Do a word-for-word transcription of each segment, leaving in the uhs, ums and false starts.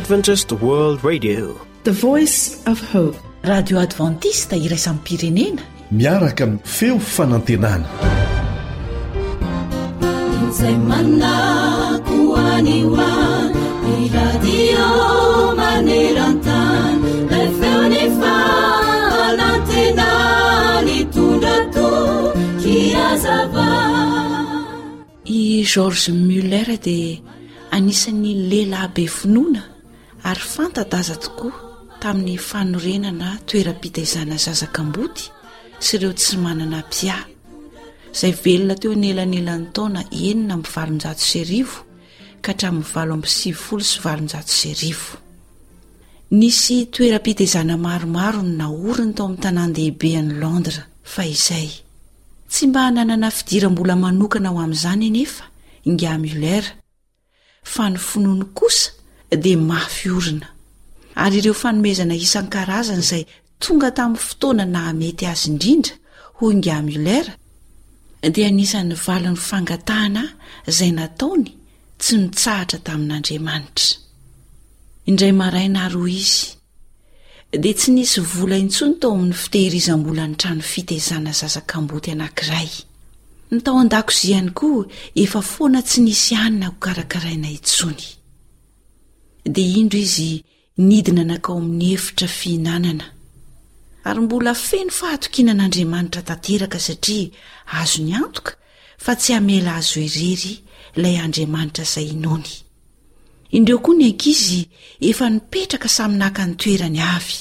Adventist World Radio, the voice of hope. Radio Adventista iraisam pirenena miaraka amin'ny feo fanantenana. Izay manakoaniwa ny radio maneran-tany ilay feony fanantena nitondra tokiazava. I George Muller dia anisan'ny lehilahy be finoana ary fanta-daza tokoa tamin'ny fanorenana toeram-pitaizana zazakambody sy ireo tsy manana pia izay velona teo anelanelan'ny taona enina amby valonjato sy arivo ka hatramin'ny valo amby sivifolo sy valonjato sy arivo. Nisy toeram-pitaizana maromaro no naoriny tao amin'ny tanan-dehibe any Londres fa izay tsy mba nanana fidiram-bola manokana ho amin'izany anefa Inga Muller, fa ny finoany kosa dia mafy orina ary ireo fanomezana isan-karazany izay tonga tamin'ny fotoana nahamety azy indrindra ho Inga Muller dia anisan'ny valiny fangatahana izay nataony tsy nitsahatra tamin'Andriamanitra. Indray maraina roa izy dia tsy nisy vola intsony tao amin'ny fitehirizam-bola ny trano fitaizana zazakambody anankiray. Ny tao an-dakozia ihany koa efa foana tsy nisy anina ho karakaraina intsony. Dia indro izy nidina nakao amin'ny efitra fihinanana ary mbola feno fahatokinan'Andriamanitra tanteraka satria azo ny antoka fa tsy hamela azo irery ilay Andriamanitra izay inony. Indreo koa ny ankizy efa nipetraka samy naka ny toerany avy.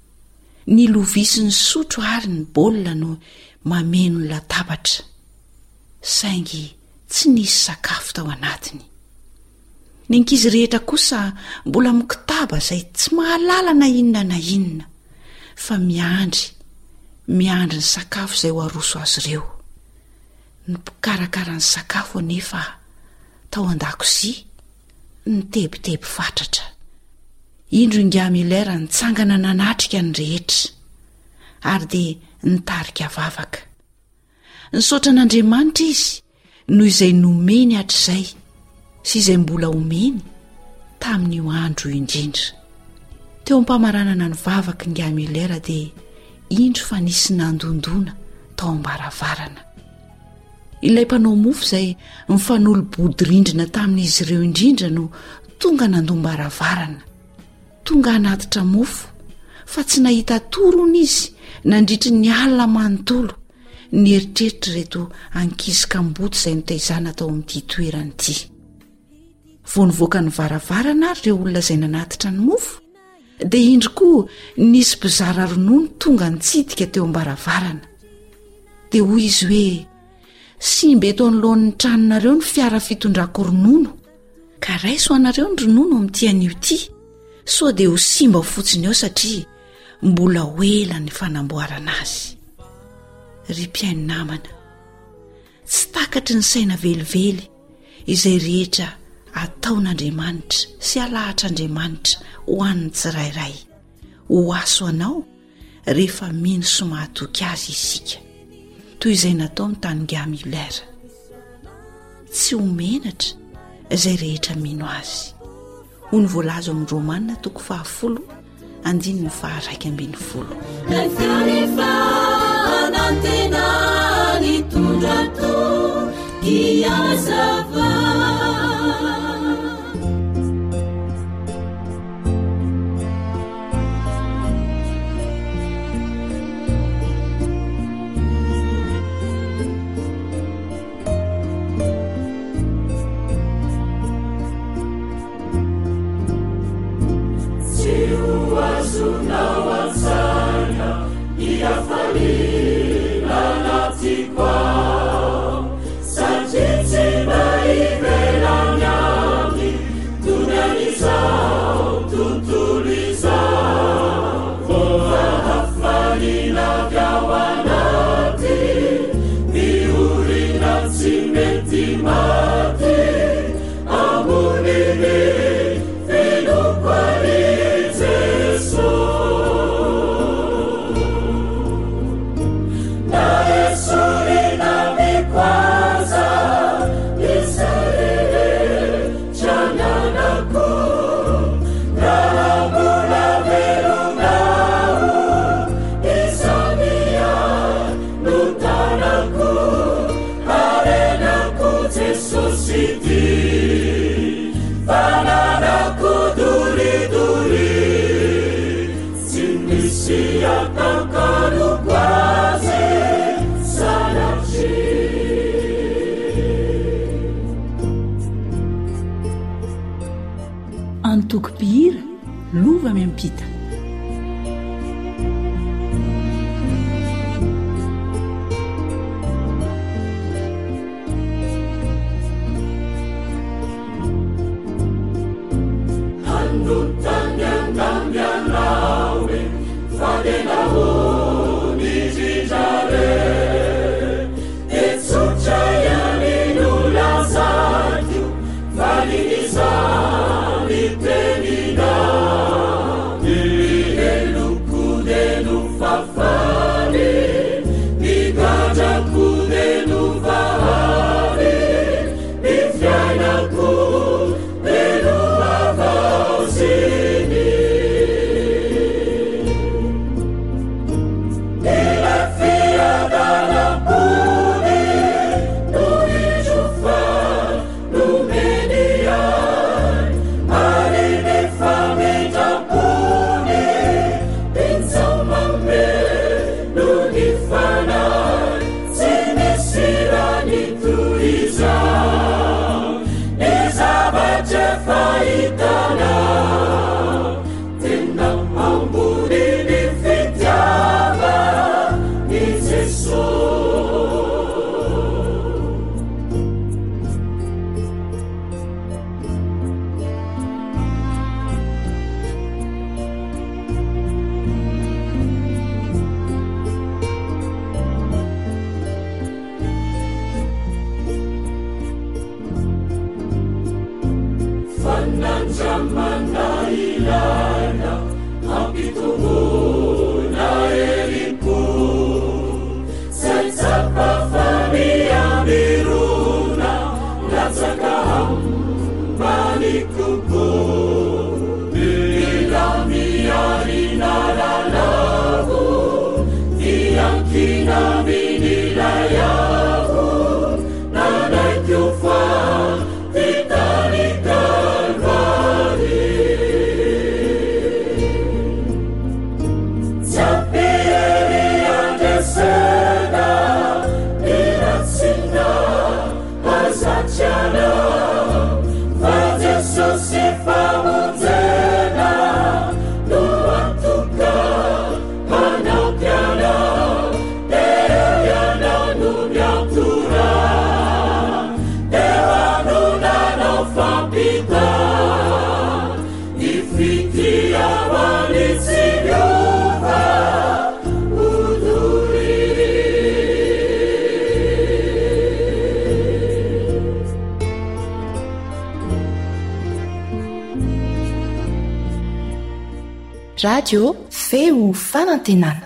Ny lovia sy ny sotro ary ny baolina no mameno ny latabatra saingy tsy nisy sakafo tao anatiny. Ny ankizy rehetra kosa mbola mikitaba izay tsy mahalala na inona na inona fa miandry miandry ny sakafo izay ho aroso azy ireo. Ny mpikarakara ny sakafo anefa tao an-dakozia nitebiteby fatratra. Indro Inga Muller nitsangana nanatrika ny rehetra ary dia nitarika vavaka. Nisaotra an'Andriamanitra izy noho izay nomeny hatr'izay sy izay mbola omeny tamin'io andro indrindra. Teo ampamaranana ny vavaka Inga Muller dia indro fa nisy nandondona tao ambaravarana. Ilay mpanao mofo izay mifanolo-bodorindrina tamin'izy ireo indrindra no tonga nandombaravarana. Tonga anatitra mofo fa tsy nahita torony izy nandritry ny alina manontolo ny eritreritra reto ankizy kambody izay nitaizana tao amin'ity toerany ity. Vao nivoaka ny varavarana ary ireo olona izay nanatitra ny mofo dia indro koa nisy mpizara ronono tonga nitsidika teo ambaravarana. Dia hoy izy hoe, simba eto anoloan'ny tranonareo ny fiara fitondrako ronono ka raiso anareo ny ronono amin'ity anio ity so dia ho simba fotsiny eo satria mbola ho ela ny fanamboarana azy. Ry mpiaino namana, tsy takatry ny saina velively izay rehetra ataon'Andriamanitra sy alahatr'Andriamanitra ho an'ny tsirairay ho aso anao rehefa mino sy mahatoky azy isika toy izay natao ny tany Inga Muller. Tsy homenatra izay rehetra mino azy. Ho ny voalazo amin'ny Romanina toko fahafolo andiny ny faharaika ambin'ny folo. Nanantena nitondra tokiazava. Sorry, tokom-pihira lova miampita. Radio feo fanantenana.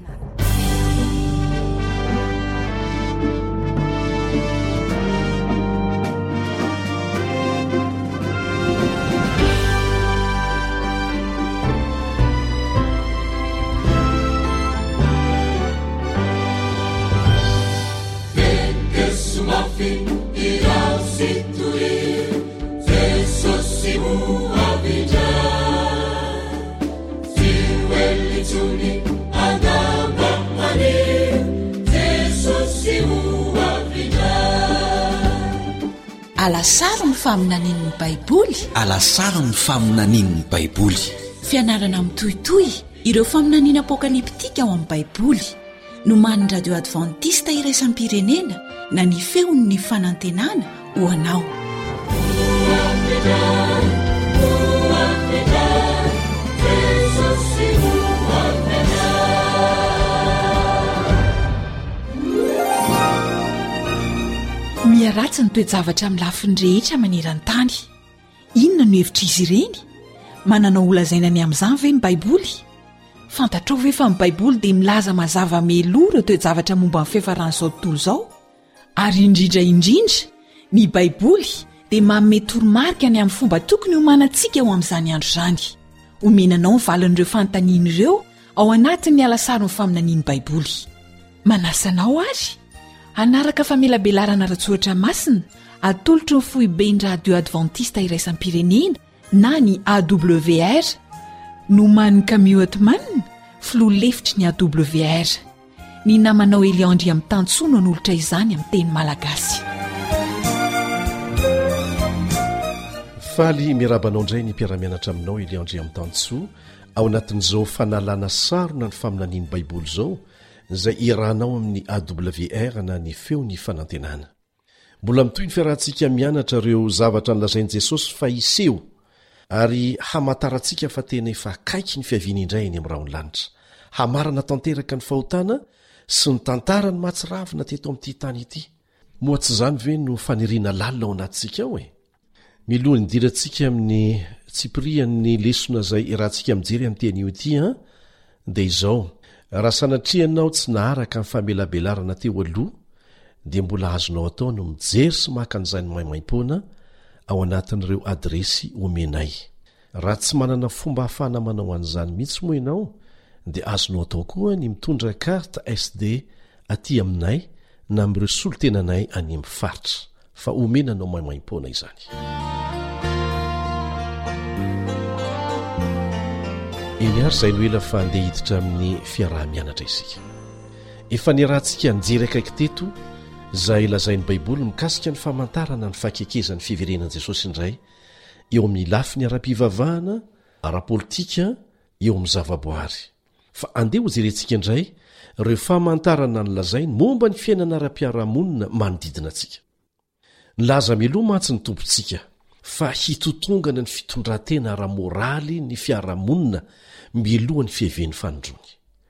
alasara ny faminanin'ny baiboly alasara ny faminanin'ny baiboly fianarana mitohitoy ireo faminaniana apokaliptika ao amin'ny baiboly no man'ny radio adventista iraisam-pirenena na ny feon'ny fanantenana ho anao miaratsy ny toejavatra amin'ny lafiny rehetra maneran-tany inona no hevitra izy ireny manana olazaina ny amin'izany ve ny baiboly fantatrao ve fa ny baiboly dia milaza mazava meloa ireo toejavatra momba ny fiafaran'izao tontolo izao ary indrindra indrindra ny baiboly dia manome toromarika ny amin'ny fomba tokony homanantsika ao amin'izany andro izany omenanao ny valin'ireo fanontaniana ireo ao anatin'ny alasary ny faminanian'ny baiboly manasanao ary anaraka famelabelarana ratsoratra masina atolotro ny foiben'ny radio adventista iraisam-pirenena na ny A W R no man'ny kamioatmanina filoha lefitry ny A W R ny namanao Eliandry amin'ny tantsoa no nolotra izany amin'ny teny malagasy faly mirabanao indray ny mpiaramianatra aminao eliandre amin'ny tantsoa ao anatin'izao fanalana sarona ny faminaniany baiboly zao izay irahanao amin'ny A W R na ny feo ny fanantenana. Mbola mitoy ny fiarahantsika mianatra ireo zavatra nilazain'i Jesosy fa iseho ary hamantarantsika fa tena efa akaiky ny fiaviana indray eny amin'ny raonlanitra, hamarana tanteraka ny fahotana sy ny tantara ny mahatsiravina teto amin'ity tany ity. Moa tsy izany ve no faniriana lalina ao anatintsika ao e? Miloha ny dirantsika amin'ny tsipirian'ny lesona izay irahantsika mijery amin'ny teny io ity a dia izao: raha sanatrianao tsy naharaka ny famelabelarana teo aloha dia mbola azonao atao no mijery sy maka an'izany maimaim-poana ao anatin'ireo adresy omenay. Raha tsy manana fomba hahafana manao an'izany mihitsy moa ianao dia azonao atao koa ny mitondra karta S D aty aminay na amin'ireo solotenanay any amin'ny faritra fa omenanao maimaim-poana izany. Eny ary izay no ela fa handeha hiditra amin'ny fiaraha-mianatra isika. Efa niarahantsika nijery akaiky teto izay lazain'ny baiboly mikasika ny famantarana ny fakekezan'ny fiverenan'i Jesosy indray eo amin'ny lafiny ara-pivavahana, ara-politika, eo amin'ny zavaboary. Fa andeha ho jerentsika indray ireo famantarana ny lazainy momba ny fiainana ara-piarahamonina manodidina antsika. Nilaza mialoha mantsy ny tompontsika fa hitotongana ny fitondrantena ara-moraly ny fiarahamonina mialohan'ny fiheven'ny fanondrony.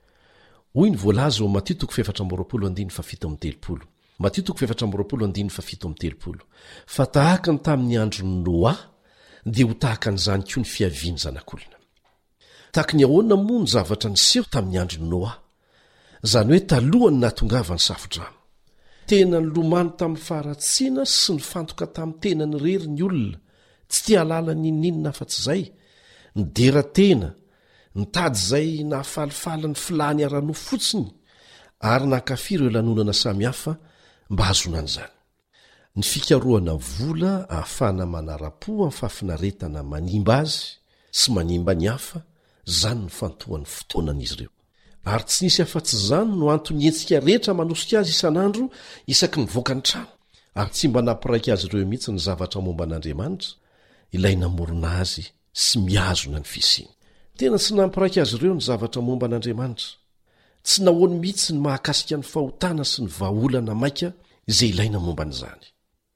Hoy ny voalaza ao Matio toko efatra amby roapolo andiny fa fito amby telopolo. Matio toko efatra amby roapolo andiny fa fito amby telopolo. Fa tahaka ny tamin'ny andron'ny Noa dia ho tahaka an'izany koa ny fiaviany zanak'olona. Tahaka ny ahoana moa ny zavatra niseho tamin'ny andron'ny Noa, izany hoe talohany nahatongava ny safodrano. Tena ny lomano tamin'ny faharatsiana sy ny fantoka tamin'ny tena ny rery ny olona, tsy tia halala ninninona fa tsy izay, ny dera tena, ny tady izay nahafalifaly ny filany arano fotsiny ary nankafy ireo lanonana samihafa mba hazona an'izany. Ny fikarohana vola ahafahana manara-po amin'ny fahafinaretana manimba azy sy manimba ny hafa, izany ny fantohan'ny fotoanan'izy ireo. Ary tsy nisy afa-tsy izany no antony hetsika rehetra manosika azy isan'andro isaky ny voaka ny trano, ary tsy mba nampiraiky azy ireo mihitsy ny zavatra momba an'Andriamanitra, ilay namorona azy sy mihazona ny fisiny. Tena tsy nampiraiky azy ireo ny zavatra momba an'Andriamanitra, tsy nahoany mihitsy ny mahakasika ny fahotana sy ny vahaolana maika izay ilaina momba an'izany.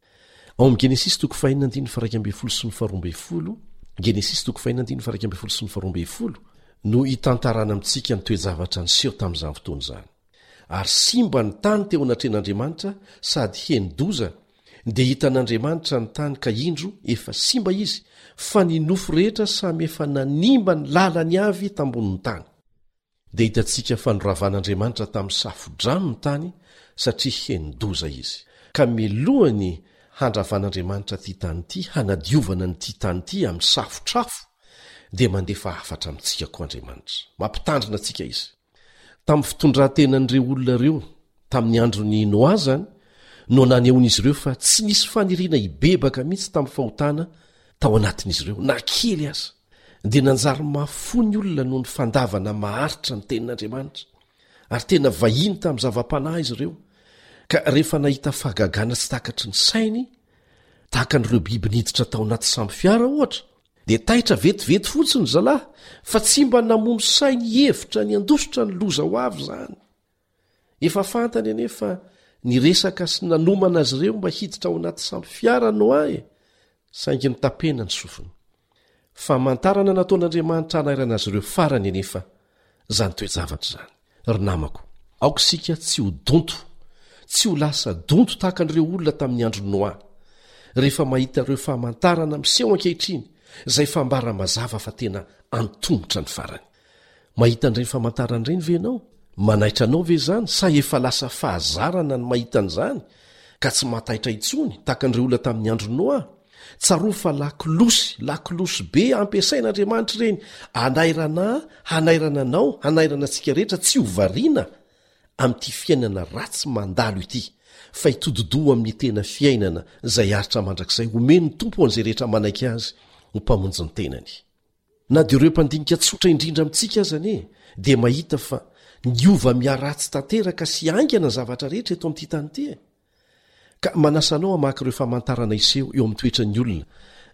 Ao amin'ny Genesis toko fahaenina andiny fa iraika ambin'ny folo sy ny faharoa ambin'ny folo, Genesis toko fahaenina andiny fa iraika ambin'ny folo sy ny faharoa ambin'ny folo no hitantarana amintsika ny toe-javatra niseho tamin'izany fotoana izany. Ary simba ny tany teo anatren'Andriamanitra sady heni-doza, dia hitan'Andriamanitra ny tany ka indro efa simba izy, fa ny nofo rehetra samy efa nanimba ny lalany avy tambonin'ny tany. Dia hitantsika fa noravan'Andriamanitra tamin'ny safodrano ny tany satria heni-doza izy. Ka milohany handravan'Andriamanitra ty tany ity, hanadiovana ny ty tany ity amin'ny safotrafo, dia mandefa hafatra amintsika koa Andriamanitra, mampitandrina antsika izy. Tamin'ny fitondrantenan'ireo olona ireo tamin'ny andron'ny Noa zany no nanehon'izy ireo fa tsy nisy faniriana hibebaka mihitsy tamin'ny fahotana tao anatin'izy ireo, na kely aza, dia nanjary mahafo ny olona noho ny fandavana maharitra ny tenin'Andriamanitra, ary tena vahiny tamin'ny zava-panahy izy ireo. Ka rehefa nahita fahagagana tsy takatry ny sainy, tahaka n'ireo biby niditra tao anaty samby fiara ohatra, dia taitra vetivety fotsiny zalahy, fa tsy mba namono sainy hevitra ny andositra ny loza ho avy zany. Efa fantany anefa niresaka sy nanomana azy ireo mba hiditra ao anaty samby fiara Noa e, saingy nitapena ny sofiny. Famantarana nataon'Andriamanitra hanairana azy ireo farany anefa zany toe-javatra zany. Ry namako, aoka isika tsy ho donto, tsy ho lasa donto tahaka an'ireo olona tamin'ny andro Noa, rehefa mahita ireo famantarana miseho ankehitriny izay fambara mazava fa tena antongotra ny farany. Mahita an'ireny famantarana ireny ve ianao? Manaitra anao ve izany sa efa lasa fahazarana ny mahita an'izany ka tsy mahataitra intsony tahaka an'ireo olona tamin'ny andro Noa? Tsaroa fa lakilosy, lakilosy be ampiasain'Andriamanitra ireny, hanairana, hanairana anao, hanairana antsika rehetra tsy ho variana amin'ity fiainana ratsy mandalo ity, fa hitododo amin'ny tena fiainana izay aritra mandrakizay omeny tompo an'izay rehetra manaiky azy ho mpamonjy ny tenany. Na dia ireo mpandinika tsotra indrindra amintsika azany e, dia mahita fa niova miaratsy tanteraka sy aingana zavatra rehetra eto amin'ity tany ity e. Ka manasanao hamaky ireo famantarana iseho eo amin'ny toetra ny olona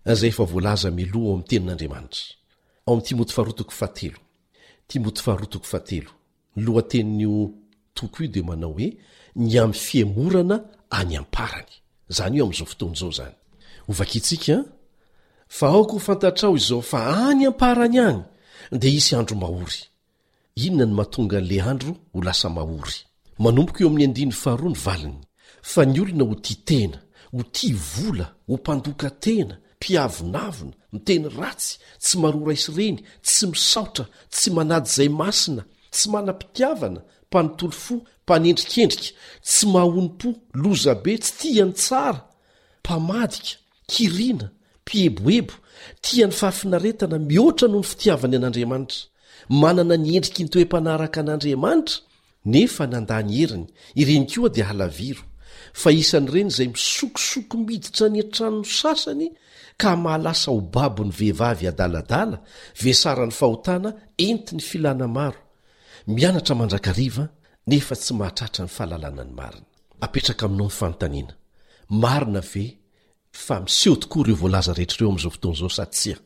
zay efa voalaza miloha ao amin'ny tenin'andriamanitra ao amin'ny timoty faharotoko fahatelo timoty faharotoko fahatelo lohatenin'io toko io dia manao hoe ny amin'ny fiemorana any amparany zany io amin'izao fotoan'izao zany ovakitsika fa aoko ho fantatrao izao fa any amparany any dia hisy andro mahory inona ny mahatonga n'le andro ho lasa mahory manomboka eo amin'ny andiny faharoa ny valiny fa ny olona ho tia tena ho tia vola ho mpandoka tena mpiavonavona miteny ratsy tsy marora isireny tsy misaotra tsy manady izay masina tsy manam-pitiavana mpanotolo fo mpanendrikendrika tsy mahony-po lozabe tsy tiany tsara mpamadika kiriana mpieboebo tia ny fahafinaretana mihoatra noho ny fitiavany an'andriamanitra manana ny endriky ny toe-panaraka an'andriamanitra nefa nandany heriny ireny koa dia halaviro fa isan'ireny izay misokosoko miditra ny an-tranony sasany ka mahalasa ho babo ny vehivavy adaladala vesarany fahotana enti ny filana maro mianatra mandrakariva nefa tsy mahatratra ny fahalalana ny marina apetraka aminao ny fanontaniana marina ve fa miseho tokoa ireo voalaza rehetrareo amin'izao fotoan'izao sady tsia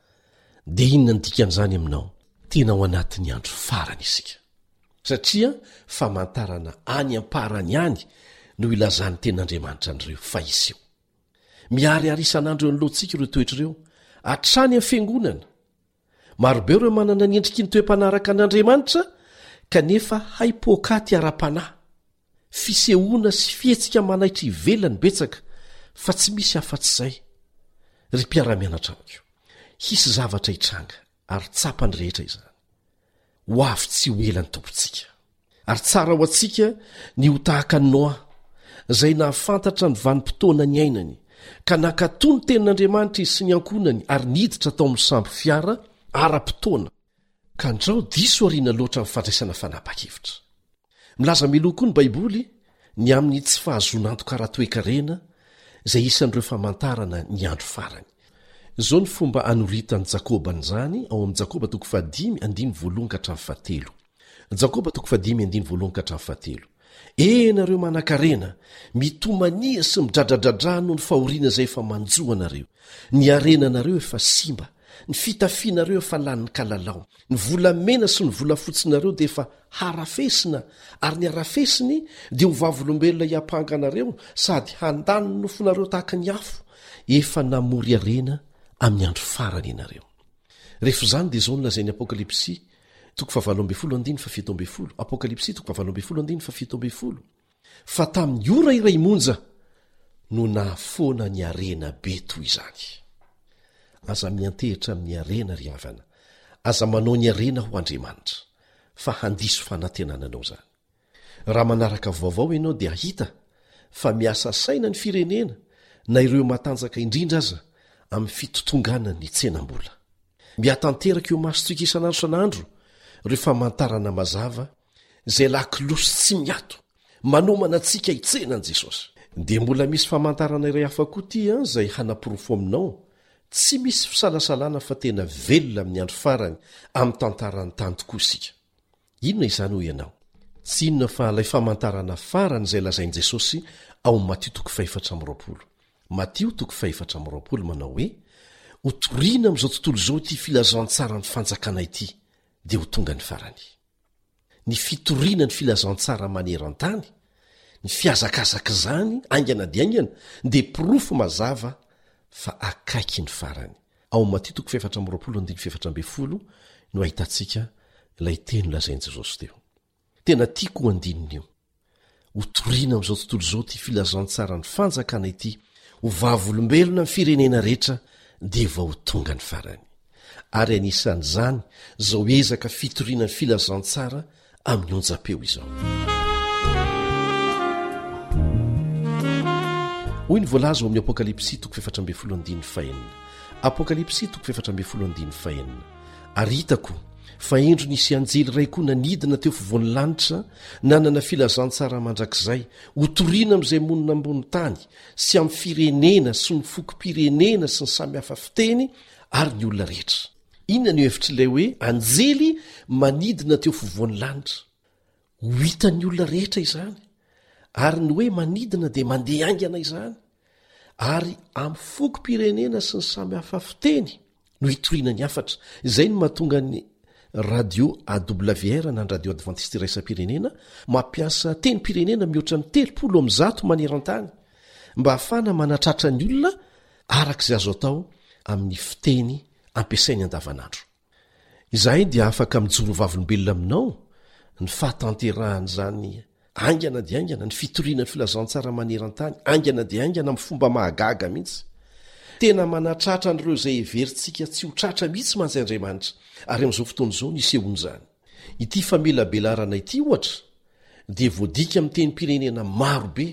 dia inona ny dikan'izany aminao tena ao anatin'ny andro farany isika satria famantarana any amparany any no ilazany ten'andriamanitra an'ireo fa iseo miary-ary isan'andro eo anylohantsika ireo toetrareo hatrany amin'ny fiangonana marobe ireo manana ny endriky ny toe-panaraka an'andriamanitra kanefa haipokaty ara-panahy fisehoana sy fihetsika manaitra ivelany betsaka fa tsy misy afa-tsy izay ry mpiara-mianatra amiko hisy zavatra hitranga ary tsapany rehetra izany ho avy tsy ho elany tompontsika ary tsara ho antsika ny ho tahaka ny noa izay nahafantatra ny vanim-potoana ny ainany ka nankatony tenin'andriamanitra izy sy ny ankonany ary niditra tao amin'ny sambo fiara ara-potoana ka ndrao diso ariana loatra ny fandraisana fanapa-kevitra milaza miloha koa ny baiboly ny amin'ny tsy fahazonantoka raha-toekarena izay isan'ireo famantarana ny andro farany izao ny fomba anoritany jakôba n'izany ao amin'ny jakoba toko fahadimy andiny voalohany ka hatramin'ny fahatelo jakoba toko fahadimy andiny voalohany ka hatramin'ny fahatelo enareo manan-karena mitomania sy midradradradraha noho ny fahoriana izay efa manjoa anareo ny arenanareo efa simba ny fitafianareo efa lan'ny kalalao ny volamena sy ny volafotsinareo dia efa harafesina ary ny harafesiny dia ho vavolombelona hiampanganareo sady handany ny nofonareo tahaka ny afo efa namory arena amin'ny andro farany ianareo rehefa izany dia izao nolazay ny apokalipsy toko fahavaloambefolo andiny fafitoambefolo apokalipsy toko fahavaloambefolo andiny fafitoambefolo fa tamin'ny ora iray monja no nahafoana ny arena be toy izany aza miantehitra amin'ny arena ry havana aza manao ny arena ho andriamanitra fa handiso fanantenananao zany raha manaraka vaovao ianao dia hita fa miasa saina ny firenena na ireo matanjaka indrindra aza amin'ny fitotongana ny tsenam-bola miatanteraka eo masotsika isan'andro san'andro reo famantarana mazava izay lakilosy tsy miato manomana antsika hitsenan'i jesosy dia mbola misy famantarana iray hafa koa tia izay hanapirofo aminao tsy misy fisalasalana fa tena velona amin'ny andro farany amin'ny tantarany tany tokoa isika inona izany ho ianao tsy inona fa ilay famantarana farany izay lazain'i jesosy ao amin'ny matio toko faefatra am'roapolo matio toko faefatra am'roapolo manao hoe hotoriana amin'izao tontolo izao ity filazantsara ny fanjakana ity dia ho tonga ny farany ny fitoriana ny filazantsara maneran-tany ny fiazakazaka izany aingana di aingana dia pirofo mazava fa akaiky ny farany ao matio toko faefatra am'roapolo andiny faefatra ambefolo no ahitantsika ilay teny lazain'i jesosy teo tena tiako ho andinina io hotoriana amin'izao tontolo izao ty filazantsara ny fanjakana ity ho vavolombelona ny firenena rehetra dia vao ho tonga ny farany ary anisan'izany zao ezaka fitoriana ny filazantsara amin'ny onja-peo izao hoy ny voalaza ao amin'ny apokalipsy toko faefatra ambefolo andiny fahenina apokalipsy toko faefatra ambefolo andiny fahenina ary hitako fa endro nisy anjely ray koa nanidina teo fovoany lanitra nanana filazantsara mandrakizay hotoriana amin'izay monina ambony tany sy amin'ny firenena sy ny fokom-pirenena sy ny samihafa fiteny ary ny olona rehetra inona ny hevitr'ilay hoe anjely manidina teo fovoany lanitra ho hitan'ny olona rehetra izany ary ny hoe manidina dia mandeha aingana izany ary amy fokom-pirenena sy ny samy hafa fiteny no hitoriana ny afatra. Izay no mahatonga ny radio A W R na ny radio adventiste raisam-pirenena mampiasa teny-pirenena mihoatra ny telopolo amy zato maneran-tany mba hafana manatratra ny olona arak'izay azo atao amin'ny fiteny ampiasainy andavanandro. Izahay dia afaka mijoro vavolombelona aminao ny fahatanterahany zany angana di aingana ny fitoriana ny filazantsara maneran-tany angana di aingana amin'ny fomba mahagaga mihitsy. Tena manatratra an'ireo izay heverintsika tsy ho tratra mihitsy mantsy Andriamanitra ary amin'izao fotoana izao nisehony izany. Ity famelabelarana ity ohatra dia voadika amin'ny teny-pirenena marobe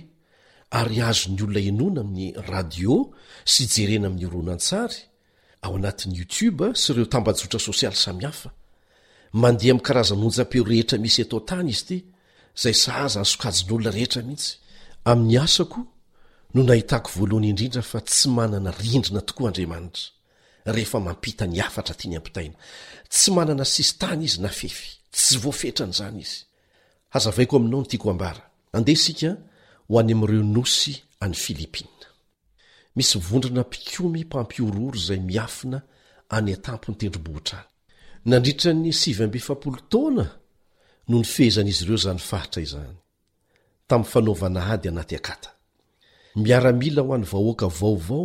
ary azony olona enona amin'ny radio sy jerena amin'ny horonan-tsary ao anatin'ny YouTube sy ireo tambajotra sosialy samihafa. Mandeha amin'ny karazan'onjam-peo rehetra misy eto tany izy ity izay sahaza ny sokajin'olona rehetra mihitsy. Amin'ny asako no nahitako voalohany indrindra fa tsy manana rindrina tokoa Andriamanitra rehefa mampita ny afatra tiany ampitaina. Tsy manana sistany izy na fefy, tsy voafetran'izany izy. Hazavaiko aminao ny tiako ambara. Andeha isika ho any amin'ireo nosy any Filipina. Misy vondrona mpikomy mpampiororo izay miafina any atampony tendrombohitra any. Nandritra ny sivy amby efapolo taona no nifehezan'izy ireo zany fahatra izany tamin'ny fanaovana ady anaty akata. Miaramila ho an'ny vahoaka vaovao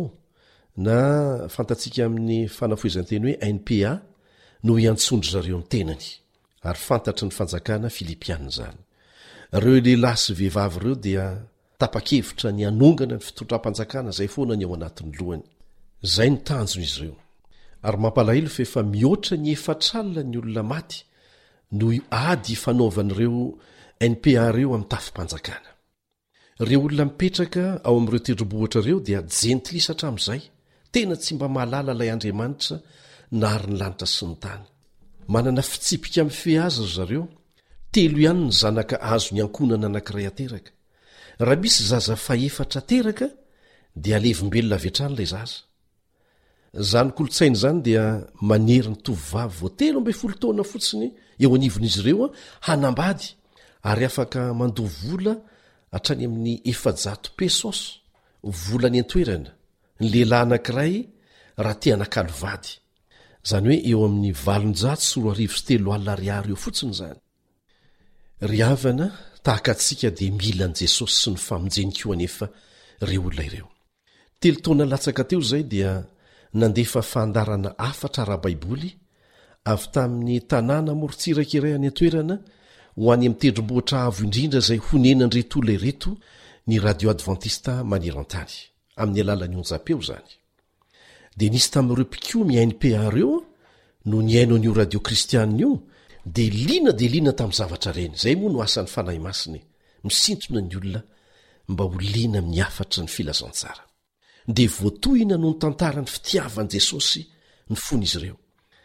na fantatsika amin'ny fanafoezanteny hoe N P A no iantsondry zareo ny tenany ary fantatry ny fanjakana Filipiana zany. Ireo lehilahy sy vehivavy ireo dia tapa-kevitra ny anongana ny fitondram-panjakana izay foana ny ao anatin'ny lohany. Izay ny tanjony izy ireo. Ary mampalahelo fa efa mihoatra ny efatralina ny olona maty no ady fanaovan'ireo N P A ireo amin'ny tafim-panjakana. Ireo olona mipetraka ao amin'ireo tendrombohitra ireo dia jentilisatra amin'izay, tena tsy mba mahalala ilay Andriamanitra na ary ny lanitra sy ny tany. Manana fitsipika amin'ny fe azy ry zareo, telo ihany ny zanaka azo ny ankonana anankiray ateraka. Raha misy zaza faefatra teraka dia alevimbelona avy hatrany ilay zaza. Zany kolotsaina izany dia manery ny tovovavy vao telo amby folo taona fotsiny eo anivon'izy ireo hanambady ary afaka mandoha vola hatrany amin'ny efajato pesosy vola ny antoerana ny lehilahy anankiray raha te hanakalo vady. Zany hoe eo amin'ny valonjato sy roa arivo sy telo alina ariary eo fotsiny izany. Ry havana tahaka antsika dia mila an'i Jesosy sy ny famonjeny-ko anefa ireo olona ireo. Telo taona latsaka teo izay dia nandefa fandarana afatra ara-baiboly avy tamin'ny tanàna morontsiraka iray any antoerana ho any amin'ny tendrombohitra avo indrindra izay honenan'ireto olona ireto ny radio adventista maneran-tany amin'ny alalan'ny onjam-peo izany. Dia nisy tamin'ireo mpikomy N P A ireo no niaino an'io radio kristianina io dia liana dia liana tamin'ny zavatra reny. Izay moa no asan'ny fanahy masiny misintona ny olona mba ho liana amin'ny afatra ny filazantsara. Dia voatohina no ny tantaran'ny fitiavan'i Jesosy ny fon'izy ireo.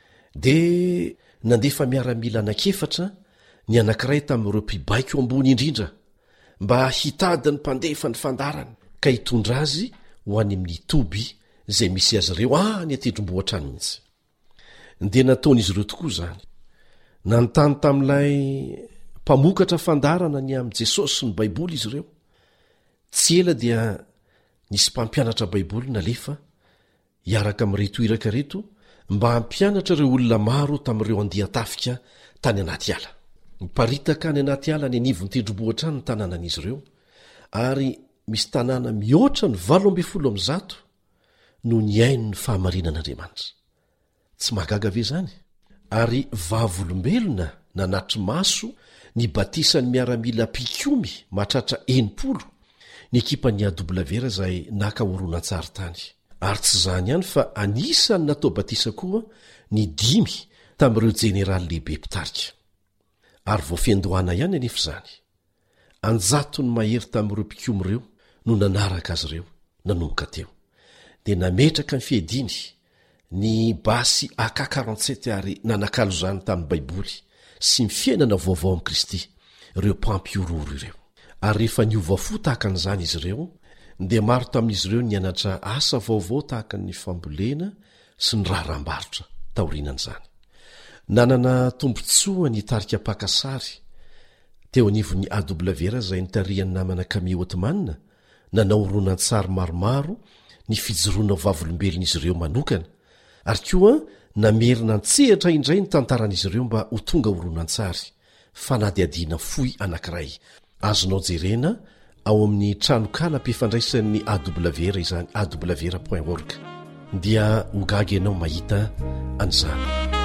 Dia nandefa miaramila anankiefatra ny anankiray tamin'ireo mpibaiko ambony indrindra mba hitady ny mpandefa ny fandarany ka hitondra azy ho any amin'ny toby izay misy azy ireo any atendrombohitra any mihitsy. Dia nataon'izy ireo tokoa izany. Nanontany tamin'ilay mpamokatra fandarana ny amin'i Jesosy sy ny Baiboly izy ireo. Tsy ela dia nisy mpampianatra Baiboly nalefa hiaraka amin'reto iraka reto mba hampianatra ireo olona maro tamin'ireo andian-tafika tany anaty ala. Miparitaka any anaty ala ny anivon'ny tendrombohitra any ny tanànan'izy ireo ary misy tanàna mihoatra ny valo amby folo amby zato no niaino ny fahamarinan'Andriamanitra. Tsy mahagaga ve zany? Ary vavolombelona nanatry maso ny batisany miaramila mpikomy mahatratra enimpolo ny ekipan'ny A W R izay naka horonan-tsary tany. Ary tsy izany ihany fa anisany natao batisa koa ny dimy tamin'ireo jeneraly lehibe mpitarika. Ary voafendohana ihany anefa izany. Anjato ny mahery tamin'ireo mpikomy ireo no nanaraka azy ireo nanomboka teo. Dia nametraka ny fihediny ny basy A K quarante-sept ary nanakalo izany tamin'ny Baiboly sy ny fiainana vaovao amin'i Kristy ireo mpampiororo ireo. Ary rehefa niova fo tahaka an'izany izy ireo dia maro tamin'izy ireo nianatra asa vaovao tahaka ny fambolena sy ny raharam-barotra taorinan'izany. Nanana tombotsoa ny tarika pakasary teo anivon'ny A W R izay nitarihany namana Camille Hotman nanao horonan-tsary maromaro ny fijoroana ho vavolombelona izy ireo manokana ary koa namerina ntsehatra indray ny tantaran'izy ireo mba ho tonga horonan-tsary fa nady adiana foy anankiray azonao jerena ao amin'ny tranokala mpifandraisan'ny a w r izany a w r point org dia hogaga ianao mahita an'izany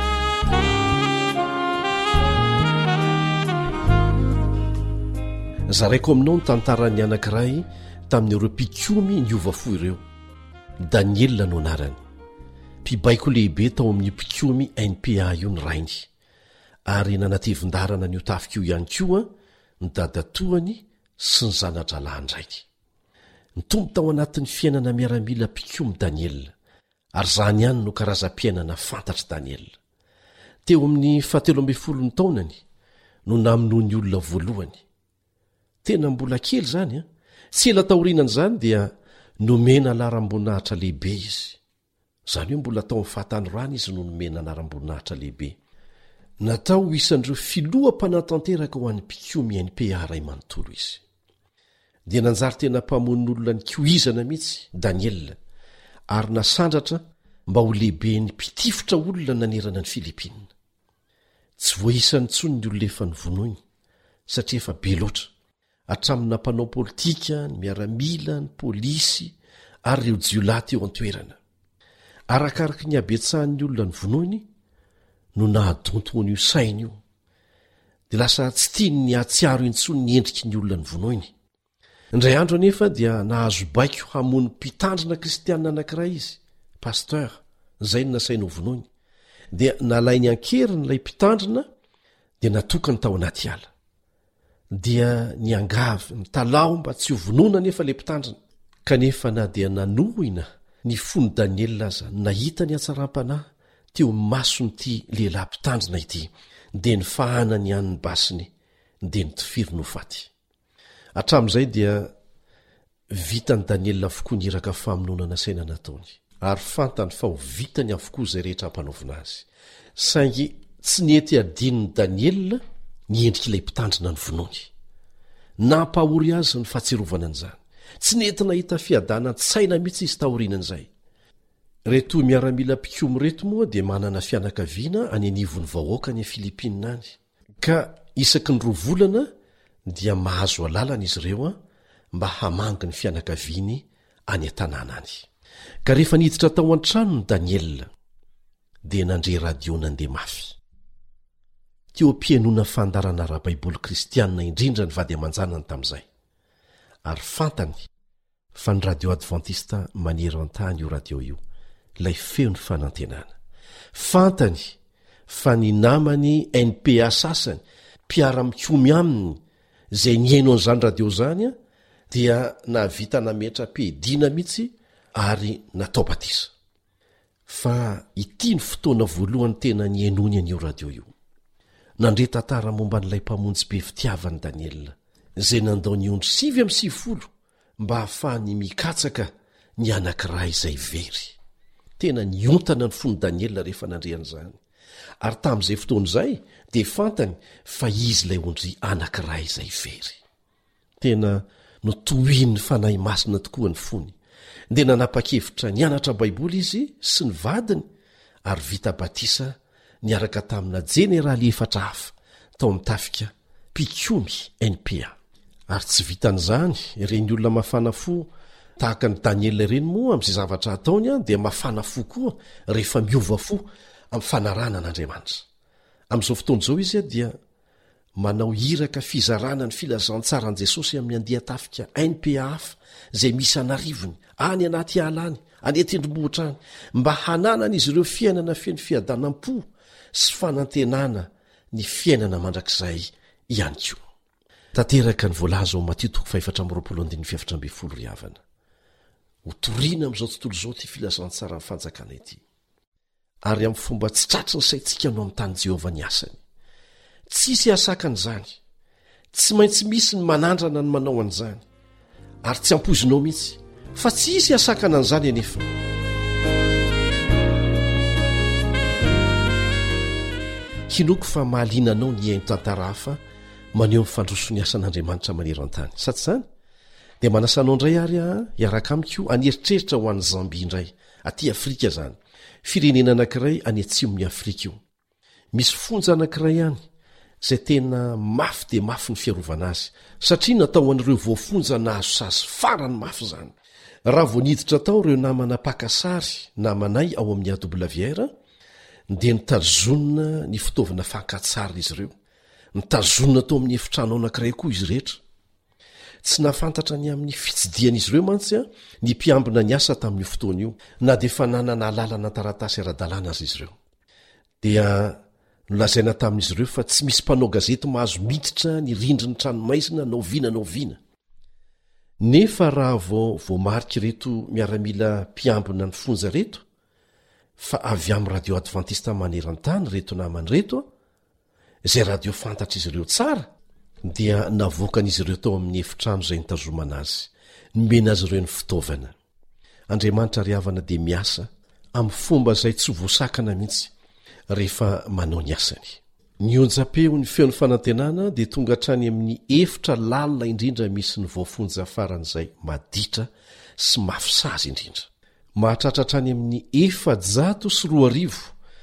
zaraiko aminao ny tantarany anankiray tamin'ireo mpikomy ny ova fo ireo daniela no anarany mpibaiko lehibe tao amin'ny mpikomy n p a io ny rainy ary nanatevin-darana ny otafika io ihany koa ny dadatoany sy ny zanadralahandrainy ny tombo tao anatin'ny fiainana miaramila mpikomy daniela ary zany ihany no karazam-piainana fantatry daniela teo amin'ny fahatelo amby folo ny taonany no naminoho ny olona voalohany tena mbola kely zany a tsy ela taorinan'izany dia nomena laram-boninahitra lehibe izy zany hoe mbola tao amin'ny fahatany izy no nomena laram-boninahitra lehibe natao isan'ireo filoha-panatanteraka ho an'ny mpikomy n p a ray manontolo izy dia nanjary tena mpamon'olona ny koizana mihitsy daniela ary nasandratra mba ho lehibe ny mpitifotra olona nanerana ny filipina tsy voaisany tsony ny olona efa nyvonoiny satria efa be loatra atramina mpanao politika ny miaramila ny polisy ary ireo jiolaty eo an-toerana arakaraky ny abetsahan'ny olona ny vonoiny no nahadontoany io saina io dia lasa tsy tiany ny atsiaro intsony ny endriky ny olona ny vonoiny indray andro anefa dia nahazo baiko hamono mpitandrina kristianina anankiray izy pasteur zay ny nasaina ho vonoiny dia nalainy ankeriny ilay mpitandrina dia natokany tao anaty ala dia niangavy nitalao mba tsy ho vonoina nefa ilay mpitandrina kanefa na dia nanohina ny fony daniela aza nahita ny atsaram-panahy teo masonyity lehilahy mpitandrina ity dia ny fahanany ihan'ny basiny dia nytofiry no faty atram'izay dia vitany daniela avokoa ny iraka famononana saina nataony ary fantany fa ho vitany avokoa izay rehetra hampanaovina azy saingy tsy niety adininy daniela ny endriky ilay mpitandrina ny vonoany nampahory azy ny fahatserovana an'izany tsy nety nahita fiadanantsaina mihitsy izy tahorinan'izay reto miaramila mpikomy reto moa dia manana fianakaviana any anivony vahoaka ny filipina any ka isaky ny roa volana dia mahazo alalana izy ireo a mba hamangy ny fianakaviany any an-tanàna any ka rehefa niditra tao an-trano ny daniela dia nandre radio nandeha mafy teo ampianona fandarana ra-baiboly kristianina indrindra ny vady aman-janany tamin'izay ary fantany fa ny radio advantista manero an-tany io radio io ilay feo ny fanantenana fantany fa ny namany n p a sasany mpiara-mikomy aminy izay niaino an'izany radio zany a dia navita nametra mpedina mihitsy ary natao batisa fa ity ny fotoana voalohany tena niainony an'io radio io nandre tantara momba n'ilay mpamonjy be fitiavany daniela izay nandao ny ondry sivy am'y sivifolo mba hahafahany mikatsaka ny anankiray izay very tena niontana ny fony daniela rehefa nandrean'izany ary tamin'izay fotoana izay dia fantany fa izy ilay ondry anankiray izay very tena notohin'ny fanahy masina tokoa ny fony dia nanapa-kevitra nianatra baiboly izy sy ny vadiny ary vita batisa niaraka tamina jeneraly efatra hafa tao mitafika mpikomy n p a ary tsy vitan'izany ireny olona mafana fo tahaka ny daniela ireny moa amin'izay zavatra ataony a dia mafana fo koa rehefa miova fo amin'ny fanarana an'andriamanitra amin'izao fotoana izao izy a dia manao iraka fizarana ny filazantsarani jesosy amin'ny andiha tafika n p a hafa izay misy anarivony any anaty ala any any atendrombohitra any mba hananana izy ireo fiainana feny fiadanam-po sy fanantenana ny fiainana mandrakizay ihany ko tanteraka ny voalaza ao Matio toko faefatra amby roapolo andininy fiefatra amby folo riavana ho toriana amin'izao tontolo izao ty filazantsara ny fanjakana ity ary amin'ny fomba tsy tratry ny saintsika no amin'ny tany Jehovah ny asany tsisy asakan'izany tsy maintsy misy ny manandrana ny manao an'izany ary tsy ampoizinao mihitsy fa tsy isy asakana an'izany anefa hinoko fa mahalinanao ny haino tantara hafa maneho amin'ny fandroso ny asan'Andriamanitra maneran-tany sa tsy izany dia manasanao indray ary a iaraka amiko anieritreritra ho an'ny Zambia indray aty Afrika zany firenena anankiray any atsimon'ny Afrika io misy fonja anankiray ihany izay tena mafy dia mafy ny fiarovana azy satria natao an'ireo voafonja nahazo sasy farany mafy zany raha vo niditra tao ireo namana pakasary namanay ao amin'ny A W R dia nitazonina ny fitaovana fankatsarina izy ireo nitazonina tao amin'ny efitrano anankiray koa izy rehetra tsy nafantatra ny amin'ny fitsidian'izy ireo mantsy a ny mpiambina ny asa tamin'ny fotoana io na dia efa nanana lalana taratasy ara-dalàna azy izy ireo dia nolazaina tamin'izy ireo fa tsy misy mpanao gazety mahazo miditra ny rindriny tranomaizina naoviana naoviana nefa raha vao voamarika reto miaramila mpiambina ny fonja reto fa avy amin'ny radio adventista maneran-tany reto namany reto izay radio fantatra izy ireo tsara dia navoakan'izy ireo tao amin'ny efitrano izay nitazomana azy nomena azy ireo ny fitaovana Andriamanitra ry havana dia miasa amin'ny fomba izay tsy voasakana mihitsy rehefa manao ny asany ny onjapeo ny feon'ny fanantenana dia tonga hatrany amin'ny efitra lalina indrindra misy ny voafonja faran'izay maditra sy mafisazy indrindra mahatratra hatrany amin'ny efajato sy roa arivo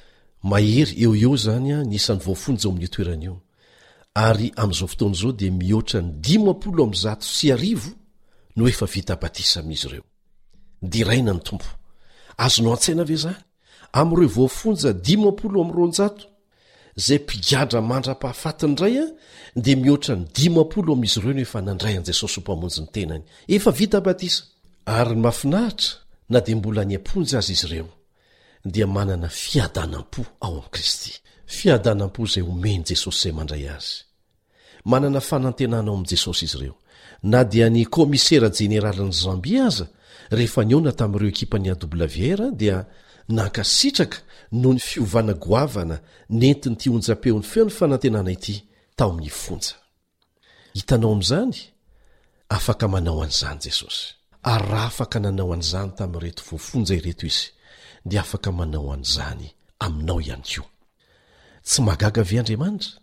mahery eo eo zany a nisan'ny voafonja ao amin'ny toerana io ary amin'izao fotoana izao dia mihoatra ny dimapolo amin'ny zato sy arivo no efa vita batisa amin'izy ireo diraina ny tompo azonao an-tsaina ve zany amin'ireo voafonja dimapolo amin'ny roanjato izay mpigadra mandra-pahafatiny indray a dia mihoatra ny dimapolo amin'izy ireo no efa nandray an' Jesosy ho mpamonjy ny tenany efa vita batisa ary ny mafinahitra na dia mbola ny amponjy azy izy ireo dia manana fiadanam-po ao amin'i Kristy fiadanam-po izay omeny Jesosy izay mandray azy manana fanantenana ao amin'i Jesosy izy ireo na dia ny komisera jeneralin'ny Zambia aza rehefa niona tamin'ireo ekipany A W R dia nankasitraka noho ny fiovana goavana nentiny ty onjam-peon'ny feon'ny fanantenana ity tao amin'ny fonja hitanao amin'izany afaka manao an'izany Jesosy ary raha afaka nanao an'izany tamin'ireto voafonja ireto izy dia afaka manao an'izany aminao ihany koa tsy magaga ve Andriamanitra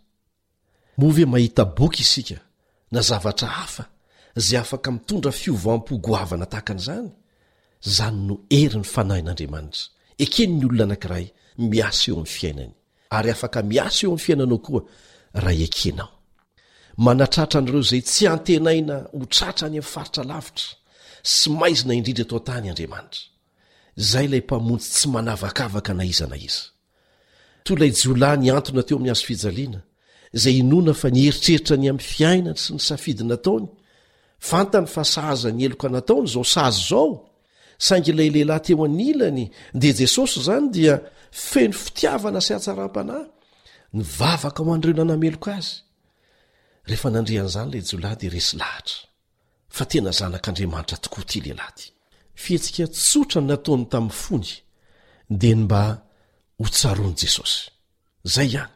move mahita boky isika na zavatra hafa izay afaka mitondra fiovam-po goavana tahaka an'izany zany no erin'ny fanahin'Andriamanitra ekeny ny olona anankiray miasa eo amin'ny fiainany ary afaka miasa eo amin'ny fiainanao koa raha ekenao manatratra an'ireo izay tsy antenaina ho tratra any amin'ny faritra lavitra sy maizina indrindra eto tany Andriamanitra izay ilay mpamonjy tsy manavakavaka na iza na iza toy ilay jiolahy niantona teo amin'ny hazo fijaliana izay inona fa nieritreritra ny amin'ny fiainany sy ny safidy nataony fantany fa sahaza ny eloka nataony izao sahazy izao saingy ilay lehilahy teo anilany dia Jesosy izany dia feno fitiavana sy hatsaram-panahy nivavaka ho an'ireo nanameloka azy rehefa nandrian'izany ilay jiolahy dia resy lahatra fa tena zanak'Andriamanitra tokoa ty lehilahy ty fihetsika tsotra ny nataony tamin'ny fony dia ny mba ho tsaroany Jesosy zay ihany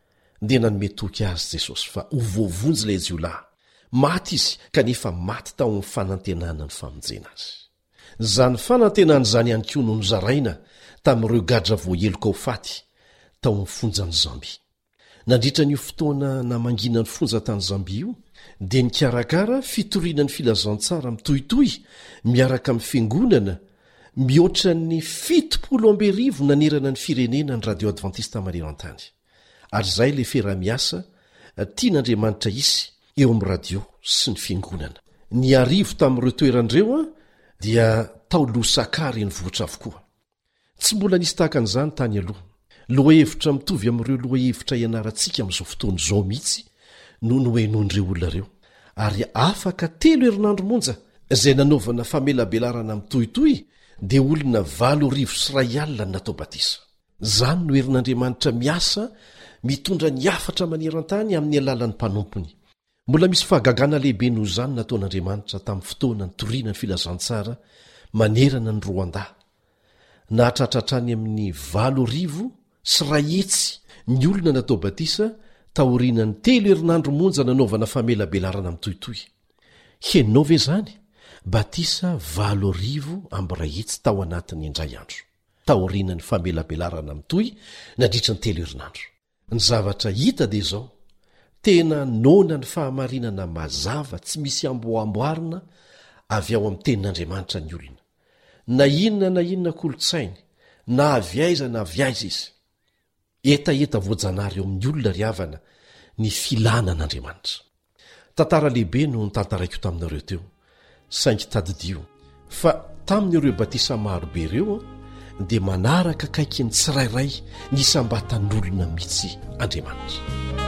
dia nanome toky azy Jesosy fa ho voavonjy ilay jiolahy maty izy kanefa maty tao amin'ny fanantenana ny famonjena azy zany fanantenana izany ihany koa no nozaraina tamin'ireo gadra voaheloka ho faty tao amin'ny fonjany Zambia nandritra n'io fotoana namangina ny fonja tany Zambia io dia nikarakara fitoriana ny filazantsara mitohitohy miaraka amin'ny fiangonana mihoatra ny fitopolo amberivo nanerana ny firenena ny radio adventista maneran-tany ary izay ilay fiarah-miasa tian'Andriamanitra isy eo amin'ny radio sy ny fiangonana ny arivo tamin'ireo toerandreo a dia tao losakary ny voatra avokoa tsy mbola nisy tahaka an'izany tany aloha loha hevitra mitovy amin'ireo loha hevitra ianarantsika amin'izao fotoana izao mihitsy no nohenon'ireo olona ireo ary afaka telo herinandro monja izay nanaovana famelabelarana mitohitohy dia olona valo arivo sy ray alina ny natao batisa zany no herin'Andriamanitra miasa mitondra ny afatra maneran-tany amin'ny alalan'ny mpanompony mbola misy fahagagana lehibe noho izany nataon'Andriamanitra tamin'ny fotoana ny toriana ny filazantsara manerana ny Rwanda nahatratratrany amin'ny valo arivo sy ray etsy ny olona natao batisa taoriana ny telo herinandro monja nanaovana famelabelarana mitohitohy heninao ve zany batisa valo arivo amby ray etsy tao anatin'ny indray andro taoriana ny famelabelarana mitohy nandritra ny telo herinandro ny zavatra hita dia izao tena nona ny fahamarinana mazava tsy misy amboamboarina avy ao amin'ny tenin'andriamanitra ny olona na inona na inona kolotsainy na aviaiza na aviaiza izy etaeta voajanahary eo amin'ny olona ry havana ny filana an'andriamanitra. Tantara lehibe no nitantaraiko taminareo teo saingy tadidio fa tamin'ireo batisa marobe ireo dia manaraka kaiky ny tsirairay ny sambatan'olona mihitsy Andriamanitra.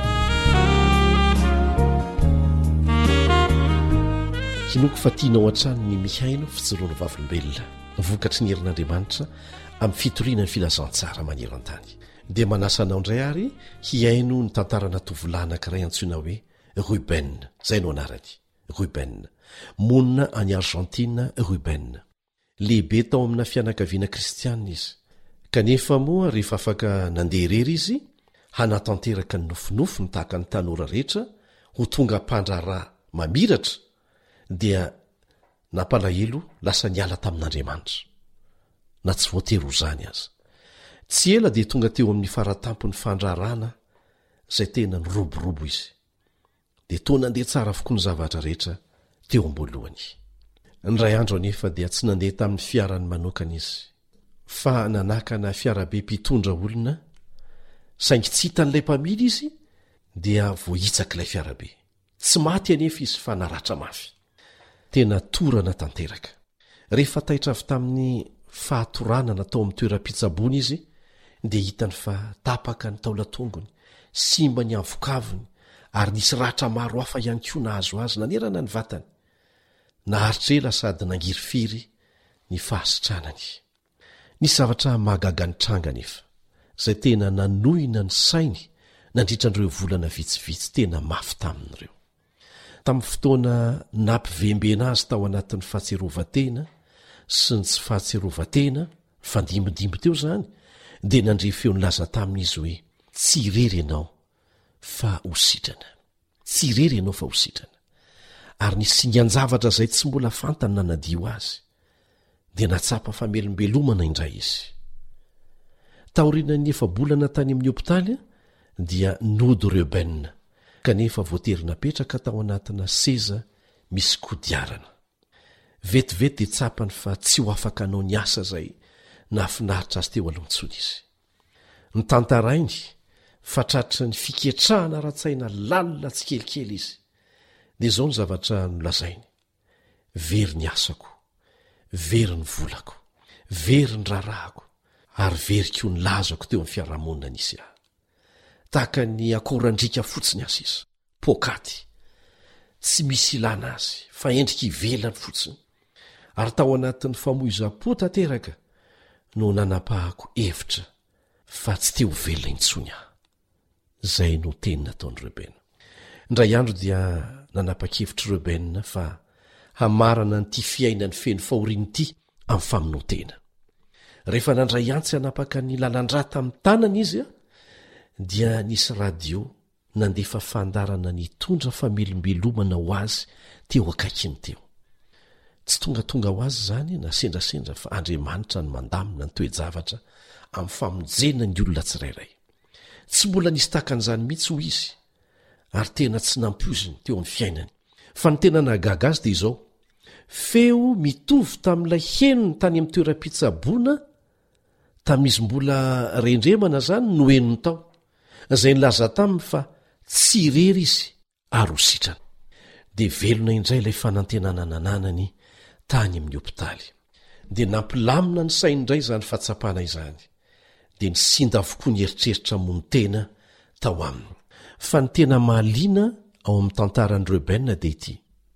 Kinoko fa tianao an-trano ny mihaino fijoroany vavolombelona vokatry ny herin'Andriamanitra amin'ny fitoriana ny filazantsara maneran-tany. Dia manasanao indray ary hiaino ny tantarana tovolahy anankiray antsoina hoe Ruben, zay no anarany. Ruben, monina any Argentina Ruben. Lehibe tao amina fianakaviana kristianina izy. Kanefa moa rehefa afaka nandeha irery izy hanatanteraka ny nofinofo ny tahaka ny tanora rehetra ho tonga mpandrarà mamiratra dia nampalahelo lasa niala tamin'Andriamanitra. Na tsy voatery ho zany aza. Tsy ela dia tonga teo amin'ny faratampony fandrarana izay tena niroborobo izy. Dia toa nandeha tsara avokoa ny zavatra rehetra teo am-boalohany. Ndray andro anefa dia tsy nandeha tamin'ny fiarany manokana izy, fa nanakana fiarabe mpitondra olona, saingy tsy hitan'ilay mpamily izy dia voahitsaka ilay fiarabe. Tsy maty anefa izy fa naratra mafy. Tena torana tanteraka. Rehefa taitra avy tamin'ny fahatorana natao amin'ny toeram-pitsabony izy dia hitany fa tapaka ny taolatongony, simba ny avokavony ary nisy ratra maro hafa ihany koa nahazo azy nanerana ny vatany. Naharitrela sady nangiryfiry ny fahasitranany. Nisy zavatra mahagaga ny tranga nefa, izay tena nanohina ny sainy nandritran'ireo volana vitsivitsy tena mafy tamin'ireo. Tamin'ny fotoana nampivembena azy tao anatin'ny fahatserovatena sy ny tsy fahatserovatena, fandimbindimby teo zany, dia nandre feo nilaza tamin'izy hoe tsy irery ianao fa ho sitrana. Tsy irery ianao fa ho sitrana. Ary nisy singan-javatra izay tsy mbola fantany nanadio azy, dia natsapa famelombelomana indray izy. Taorianany efa-bolana tany amin'ny hopitaly dia nody Ruben, kanefa voatery napetraka tao anatina seza misy kodiarana. Vetivety dia tsapany fa tsy ho afaka anao ny asa izay nahafinaritra azy teo aloha ntsony izy. Ny tantarainy fa tratry ny fiketrahana ratsaina lalina tsy kelikely izy. Dia izao ny zavatra nolazainy: very ny asako, very ny volako, very ny rarahako, ary very koa ny lazako teo amin'ny fiarahamonina nisy ahy. Tahaka ny akorandrika fotsiny azy izy, pokaty, tsy misy ilana azy fa endrika ivelany fotsiny. Ary tao anatin'ny famoiza-po tanteraka no nanapahako hevitra fa tsy teo velona intsony ahy. Zay no teny nataon'ny Ruben. Indray andro dia nanapa-kevitra Ruben fa hamarana n'ity fiainany feno fahoriany ity amin'ny famonoantena. Rehefa nandray antsy hanapaka ny lalandrà tamin'ny tanana izy a, dia nisy radio nandefa fandarana ny tondra famelombelomana ho azy teo akaikiny teo. Tsy tonga tonga ho azy zany na sendrasendra fa Andriamanitra ny mandamina ny toe-javatra amin'ny famonjena ny olona tsirairay. Tsy mbola nisy takan'izany mihitsy ho izy, ary tena tsy nampioziny teo amin'ny fiainany. Fa ny tena nahagaga azy dia izao: feo mitovy tamin'ilay henony tany amin'ny toeram-pitsaboana tamin'izy mbola rendremana zany no henony tao, izay nilaza taminy fa tsy irery izy ary ho sitrana. Dia velona indray ilay fanantenana nananany tany amin'ny hopitaly. Dia nampilamina ny sainy indray izany fahatsapana izany, dia nisinda avokoa ny eritreritra mono-tena tao aminy. Fa ny tena mahaliana ao amin'ny tantaran'ny Ruben dia ity: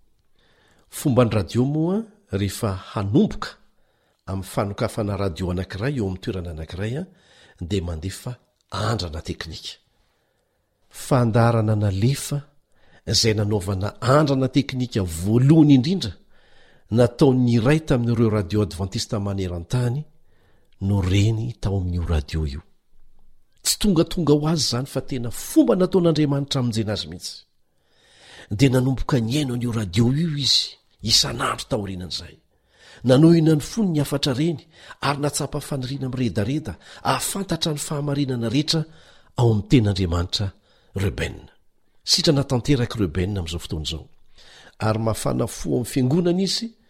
fomba ny radio moa rehefa hanomboka amin'ny fanokafana radio anankiray eo amin'ny toerana anankiray a, dia mandefa andrana teknika. Fandarana nalefa izay nanaovana andrana teknika voalohany indrindra nataon'ny iray tamin'ireo radio adventista maneran-tany no reny tao amin'io radio io. Tsy tonga tonga ho azy zany fa tena fomba nataon'Andriamanitra amonjena azy mihitsy. Dia nanomboka ny aino an'io radio io izy isan'andro taorianan'izay. Nanohina ny fony ny afatra reny ary natsapa faniriana miredareda ahafantatra ny fahamarinana rehetra ao amin'ny ten'Andriamanitra Ruben. Sitrana tanteraka Ruben amin'izao fotoana izao, ary mafana fo amin'ny fiangonana izy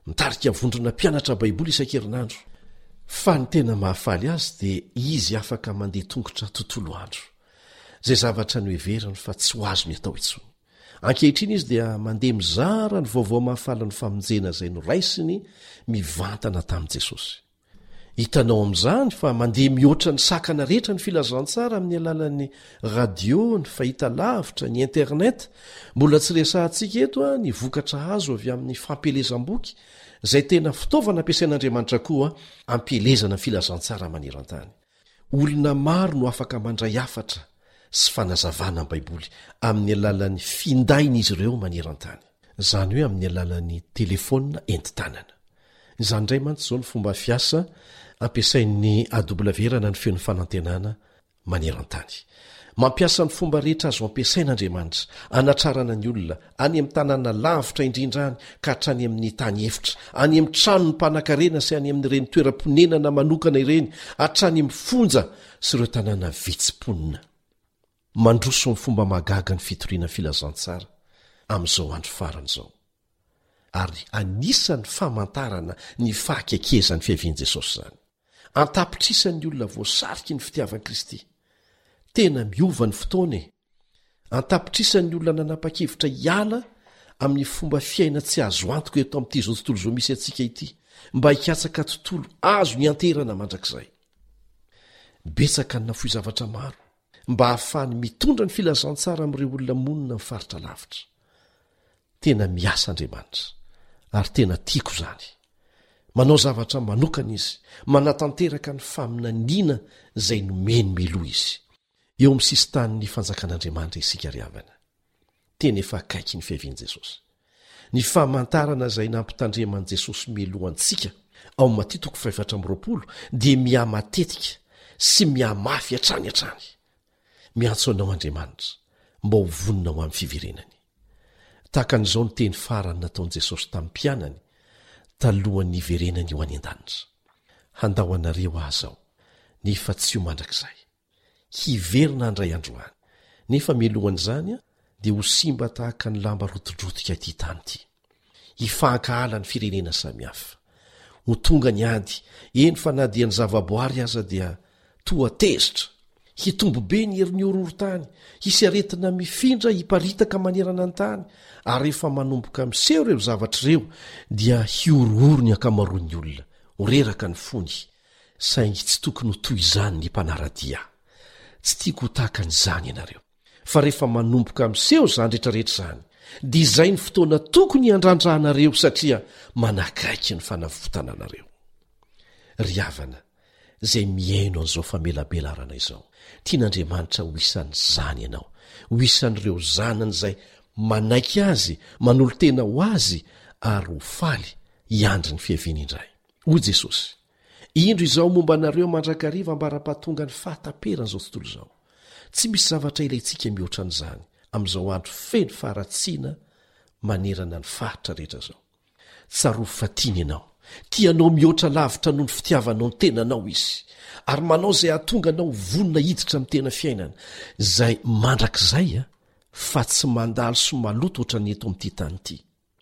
mitarika vondrona mpianatra baiboly isan-kerinandro fa ny tena mahafaly azy dia izy afaka mandeha tongotra tontolo andro zay zavatra ny hoeveriny fa tsy ho azo ny atao intsony ankehitriny izy dia mandeha mizara ny vaovao mahafaly ny famonjena izay noraisiny mivantana tamin'i Jesosy. Hitanao amin'izany fa mandeha mihoatra ny sakana rehetra ny filazantsara amin'ny alalan'ny radio, ny fahita lavitra, ny internet. Mbola tsy resahantsika eto a ny vokatra azo avy amin'ny fampielezam-boky izay tena fitaovana ampiasain'Andriamanitra koa ampielezana ny filazantsara maneran-tany. Olona maro no afaka mandray afatra sy fanazavana amin'ny Baiboly amin'ny alalan'ny findainy izy ireo maneran-tany. Izany hoe amin'ny alalan'ny telefona enti-tanana. Izany indray mantsy izao ny fomba fiasa ampiasain'ny A W R na ny feon'ny fanantenana maneran-tany. Mampiasa ny fomba rehetra azo ampiasain'Andriamanitra anatrarana ny olona any amin'ny tanàna lavitra indrindrany ka hatrany amin'ny tany efitra, any amin'ny trano ny mpanan-karena sy any amin'ireny toeram-ponenana manokana ireny, hatrany amin'ny fonja sy ireo tanàna vitsim-ponina. Mandroso ny fomba magaga ny fitoriana filazantsara amin'izao andro farana izao. Ary anisan'ny famantarana ny fahakekezan'ny fiavian'i Jesosy izany. Antapitrisany olona voasariky ny fitiavan'i Kristy. Tena miova ny fotoana e. Antapitrisany olona nanapa-kevitra hiala amin'ny fomba fiaina tsy azo antoka eto amin'ity izao tontolo izao misy antsika ity, mba hikatsaka tontolo azo ny anterana mandrakizay. Betsaka ny nafoy zavatra maro mba hahafahany mitondra ny filazantsara amin'ireo olona monina ny faritra lavitra. Tena miasa Andriamanitra ary tena tiako izany. Manao zavatra manokana izy, manatanteraka ny faminaniana izay nomeny miloha izy. Eo amin'ny sisin-tanin'ny fanjakan'Andriamanitra isika ry havana. Tena efa akaiky ny fiavian'i Jesosy. Ny famantarana izay nampitandreman'i Jesosy milohantsika ao amin'ny Mateo toko faha efatra amby roapolo dia miha matetika sy miha mafy hatrany hatrany. Miantso anao Andriamanitra mba ho vonina ho amin'ny fiverenany. Tahakan'izao ny teny farany nataon'i Jesosy tamin'ny mpianany talohan'ny hiverenany ho any an-danitra. Handao anareo aza aho nefa tsy ho mandrakizay. Hiverina andray androany. Nefa milohan'izany a dia ho simba tahaka ny lamba rotodrotika ity tany ity. Hifankahala ny firenena samihafa. Ho tonga ny ady, eny fa na dia ny zavaboary aza dia toa tezitra. Hitombo be ny herin'ny horohorontany, hisy aretina mifindra hiparitaka manerana ny tany, ary rehefa manomboka miseho ireo zavatra ireo dia hiorohoro ny akamaroan'ny olona, horeraka ny fony, saingy tsy tokony ho toy izany ny mpanaradia. Tsy tiako ho tahaka an'izany ianareo. Fa rehefa manomboka miseho izany rehetrarehetra izany, dia izay ny fotoana tokony handrandrahanareo satria manakaiky ny fanavotana anareo. Ry havana, izay miaino an'izao famelabelarana izao, tian'Andriamanitra ho isan'izany ianao, ho isan'ireo zanany izay manaiky azy, manolo tena ho azy, ary ho faly hiandry ny fiaviany indray. Ho Jesosy, indro izao momba anareo mandrakariva ambara-pahatonga ny fahataperana izao tontolo izao. Tsy misy zavatra ilayntsika mihoatra an'izany amin'izao andro feno faharatsiana manerana ny faritra rehetra izao. Tsarovy fa tiany ianao, tianao mihoatra lavitra noho ny fitiavanao ny tenanao izy, ary manao izay hahatonga anao vonona hiditra amin'ny tena fiainana, izay mandrakizay a fa tsy mandalo sy maloto oatra ny eto amin'ity tany ity.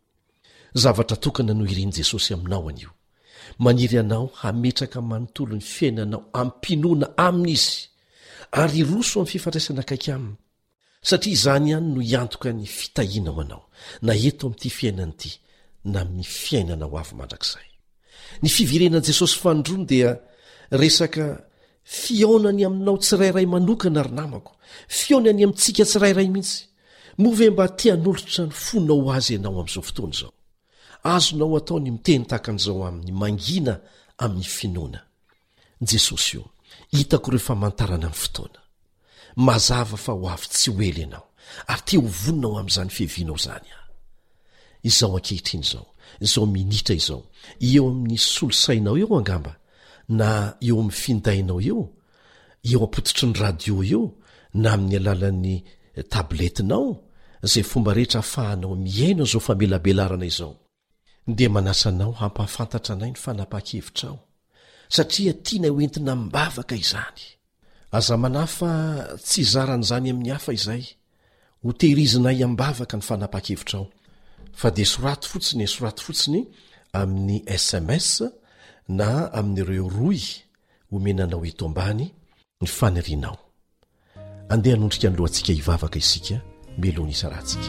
Zavatra tokana no irian'i Jesosy aminao anio. Maniry anao hametraka manontolo ny fiainanao ampinoana amin'izy, ary roso amin'ny fifandraisana akaiky aminy. Satria izany ihany no hiantoka ny fitahiana ho anao, na eto amin'ity fiainana ity, na amin'ny fiainana ho avy mandrakizay. Ny fivirenan'i Jesosy fandroany dia resaka fionany aminao tsirairay manokana ary namako, fionany amintsika tsirairay mihitsy. Move mba tian'olotra ny fonao ho azy ianao amin'izao fotoana izao. Azonao atao ny miteny tahakan'izao amin'ny mangina amin'ny finoana. Jesosy io, hitako ireo famantarana amin'ny fotoana. Mazava fa ho avy tsy ho ela ianao, ary te ho vonina ao amin'izany fiavianao izany aho. Izao ankehitriny izao, izao minitra izao, eo amin'ny solosainao eo angamba, na eo amin'ny findainao eo, eo ampototry ny radio eo, na amin'ny alalan'ny tabletinao, izay fomba rehetra ahafahanao miaino izao famelabelarana izao. Dia manasanao hampafantatra anay ny fanapa-kevitrao, satria tiana hoentina mbavaka izany. Aza manafa tsy zaran'izany amin'ny hafa izay, ho tehirizinay ambavaka ny fanapa-kevitrao, fa dia soraty fotsiny e soraty fotsiny amin'ny sms na amin'ireo roy homenanao eto ambany ny fanirianao. Andeha hanondrika ny lohantsika hivavaka isika melony isa rahantsika.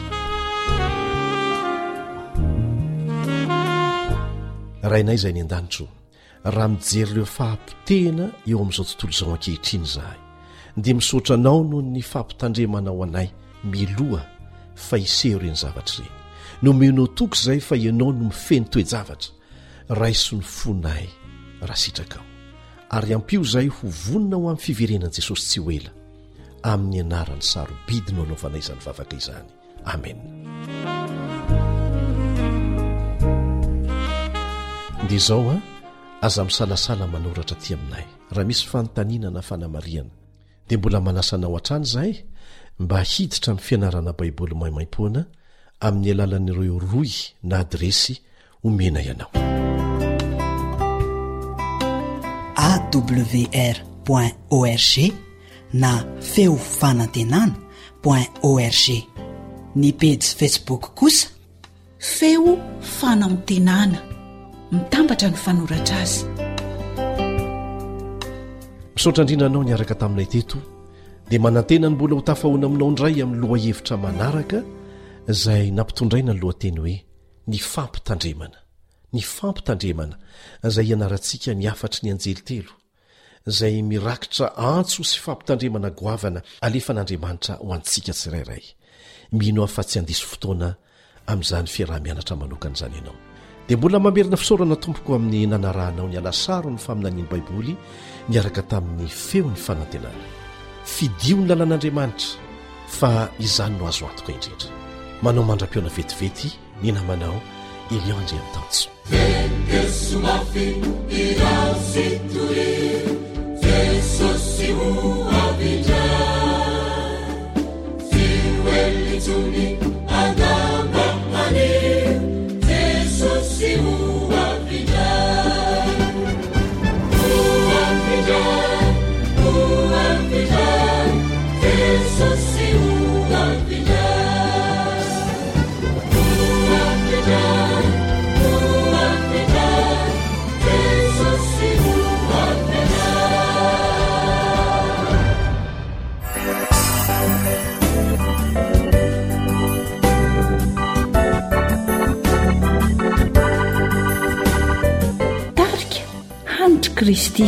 Rainay izay ny an-danitro, raha mijery ireo fahampitehana eo amin'izao tontolo izao ankehitriny izahay, dia misaotra anao noho ny fampitandremanao anay miloha fa iseho ireny zavatra ireny. Nomenao toky izay fa ianao no mifeny toe-javatra, raiso ny fonay raha sitrakao. Ary ampio izay ho vonina ho amin'ny fiverenan'i Jesosy tsy ho ela, amin'ny anarany sarobidinao anaovanay izany vavaka izany. Amen. Dia izao a, aza misalasala manoratra aty aminay. Raha misy fanontaniana na fanamariana, dia mbola manasanao hatrany izahay mba hiditra amin'ny fianarana baiboly maimaim-poana amin'ny alalan'ireo roy na adresy omena ianao. A W R point org na feo fanantenana point org. Ny page Facebook kosa feo fanantenana, mitambatra ny fanoratra azy. Misaotra indrindra anao niaraka taminay teto, dia manantena ny mbola ho tafahoana aminao indray amin'ny loha hevitra manaraka izay nampitondraina ny lohateny hoe ny fampitandremana. Ny fampitandremana izay ianarantsika ny afatry ny anjely telo izay mirakitra antso sy fampitandremana goavana alefan'Andriamanitra ho antsika tsirairay. Mino aho fa tsy handiso fotoana amin'izany fiarah-mianatra manokana izany ianao. Dia mbola mamerina fisaorana tompoko amin'ny nanarahanao ny alasaro ny faminaniany baiboly niaraka tamin'ny feo ny fanantenana. Fidio ny lalàn'Andriamanitra fa izany no azo antoka indrindra. Manao mandra-piona vetivety ny namanao Eliandre Amtanso. Sumafi irasituri Jesossi uavija Siwelituni adambamani Jesossi uavija Uavija Uavija Jesossi uavija Uavija Kristi.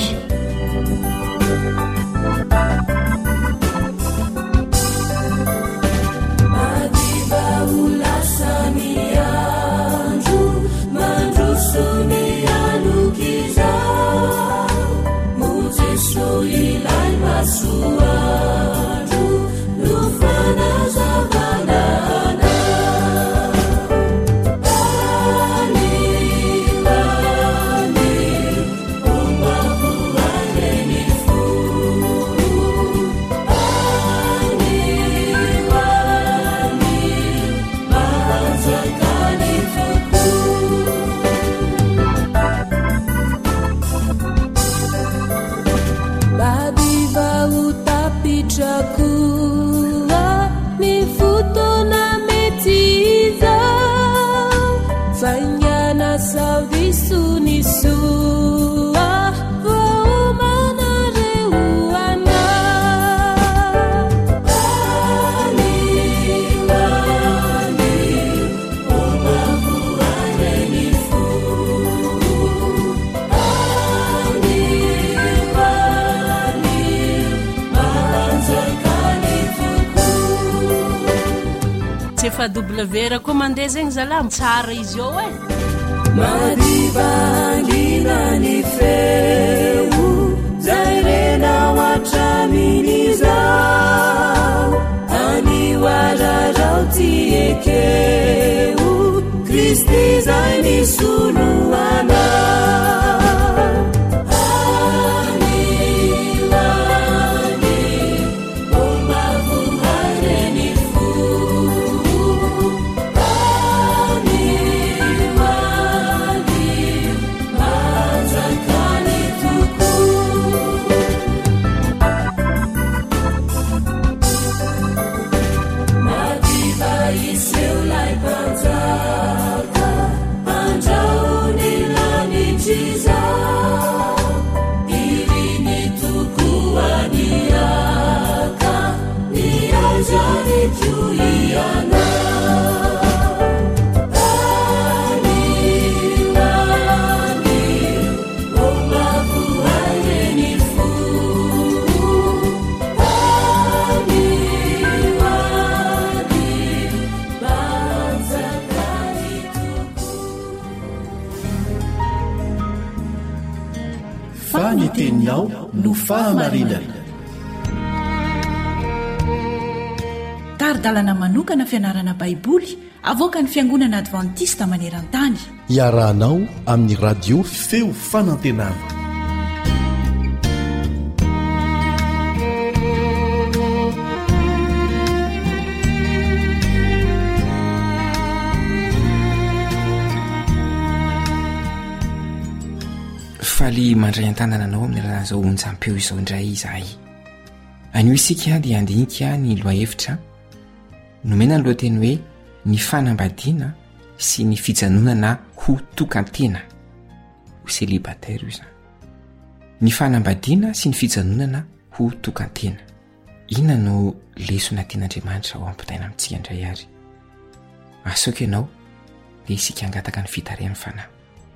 Fa W ra koa mandeha zegny zala tsara izy eo e. Marivangina ny feo zay rena watraminiza ani wararao tiekeu Kristi zay ni suluana Seu lai panzaka faneteninao no fahamarinana. Taridalana manokana fianarana baiboly avoaka ny Fiangonana Adventista Maneran-tany. Iarahanao amin'ny radio feo fanantenana. Faly mandray an-tanana anao amin'ny rahan'izao onjam-peo izao indray izahay. Anio isika dia andinika ny lohahevitra nomena ny lohateny hoe ny fanambadiana sy ny fijanonana ho tokantena ho célibataire io izany. Ny fanambadiana sy ny fijanonana ho tokantena. Inona no lesona tian'Andriamanitra ao ampitaina amintsika indray ary? Asaoko ianao dia isika angataka ny fitarian'ny fanahy.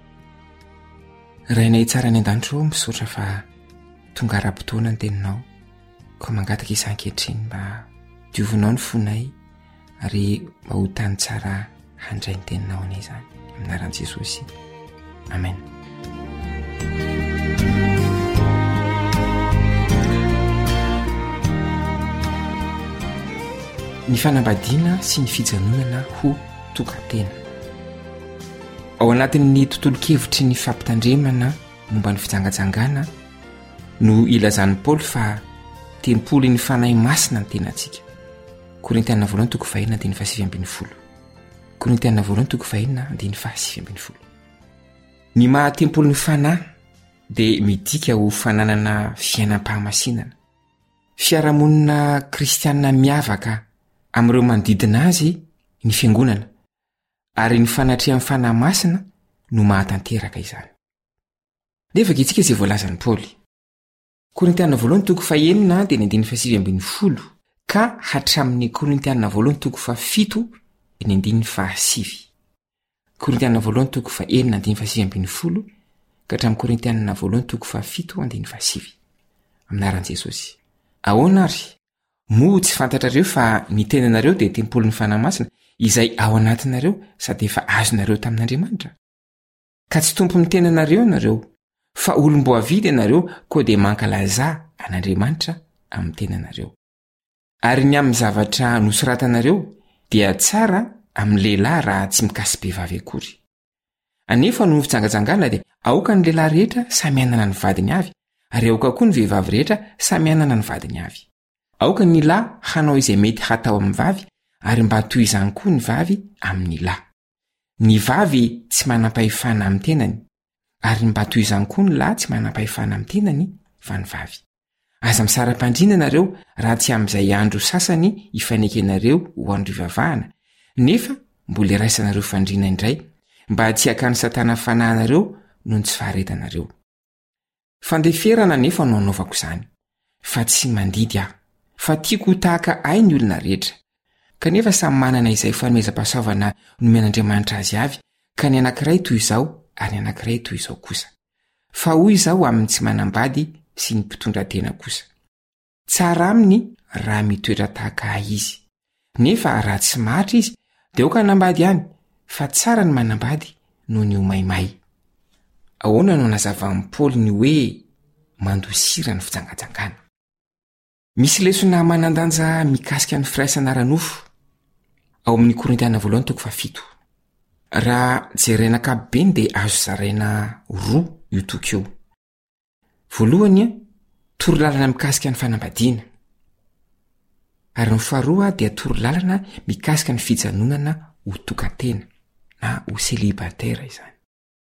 Rainay tsara ny an-danitro misaotra fa tonga ra-potoana ny teninao ka mangataka isan-kehitriny mba diovinao ny fonay ary mba ho tany tsara handray ny teninao anay izany amin'ny anaran'i Jesosy. Amen. Ny fanambadiana sy ny fijanonana ho tokantena. Ao anatin'ny tontolo-kevitry ny fampitandremana momba ny fijangajangana no ilazan'i Paoly fa tempolo ny fanahy masina ny tenantsika. Korintiana voalohany toko fahaenina andiny fahasivy ambin'ny folo. Korintiana voalohany toko fahaenina andiny fahasivy ambin'ny folo. Ny maha tempolo ny fanahy dia midika ho fananana fiainam-pahamasinana, fiarahamonina kristianina miavaka amin'ireo manodidina azy ny fiangonana, ary ny fanatrea amin'ny fanahy masina no mahatanteraka izany. Nefa itsika izay voalazan'i Paoly. Korintiana voalohany toko fahaenina andiny andiny fahasivy ambin'ny folo ka hatramin'ny Korintiana voalohany toko fahafito andiny andiny fahasivy. Korintiana voalohany toko fahaenina andiny fahasivy ambin'ny folo ka hatramin'ny Korintiana voalohany toko fahafito andiny fahasivy. Amin'ny anaran'i Jesosy. Ahoana ary? Moa tsy fantatrareo fa ny tenanareo dia tempolon'ny fanahy masina izay ao anatinareo sady efa azonareo tamin'Andriamanitra. Ka tsy tompon'ny tenanareo nareo, fa olom-boavidy ianareo koa dia mankalaza an'Andriamanitra amin'ny tenanareo. Ary ny amin'ny zavatra nosoratanareo dia tsara amin'ny lehilahy raha tsy mikasy-behivavy akory. Anefa no fijangajangana dia aoka ny lehilahy rehetra samy anana ny vadiny avy, ary aoka koa ny vehivavy rehetra samy anana ny vadiny avy. Aoka ny lahy hanao izay mety hatao amin'ny vavy, ary mba toy izany koa ny vavy amin'ny lahy. Ny vavy tsy manam-pahefana amin'ny tenany, ary mba toy izany koa ny lahy tsy manam-pahefana amin'ny tenany fa ny vavy. Aza misara-pandriana nareo raha tsy amin'izay andro sasany ifanekenareo ho andro ivavahana, nefa mbola iraisanareo fandriana indray mba tsy hakany satana fanahinareo noho ny tsy faharetanareo. Fandeferana nefa no anaovako izany, fa tsy mandidy aho, fa tiako ho tahaka ahy ny olona rehetra. Kanefa samy manana izay fanomezam-pahasoavana nomen'Andriamanitra azy avy, ka ny anankiray toy izao ary ny anankiray toy izao kosa. Fa hoy izao amin'ny tsy manambady sy ny mpitondran-tena kosa. Tsara aminy raha mitoetra tahaka ahy izy. Nefa raha tsy mahatra izy dia aoka nambady ihany, fa tsara ny manambady noho ny ho maimay. Ahoana no nazavan'i Paoly ny hoe mandosira ny fijangajangana? Misy lesona manandanja mikasika ny firaisana ara-nofo ao amin'ny Korintiana voalohany toko fahafito. Raha jerena ankapobeny dia azo zaraina roa io toko io. Voalohany, torolalana mikasika ny fanambadiana. Ary ny faharoa dia torolalana mikasika ny fijanonana ho tokantena na ho célibataire izany.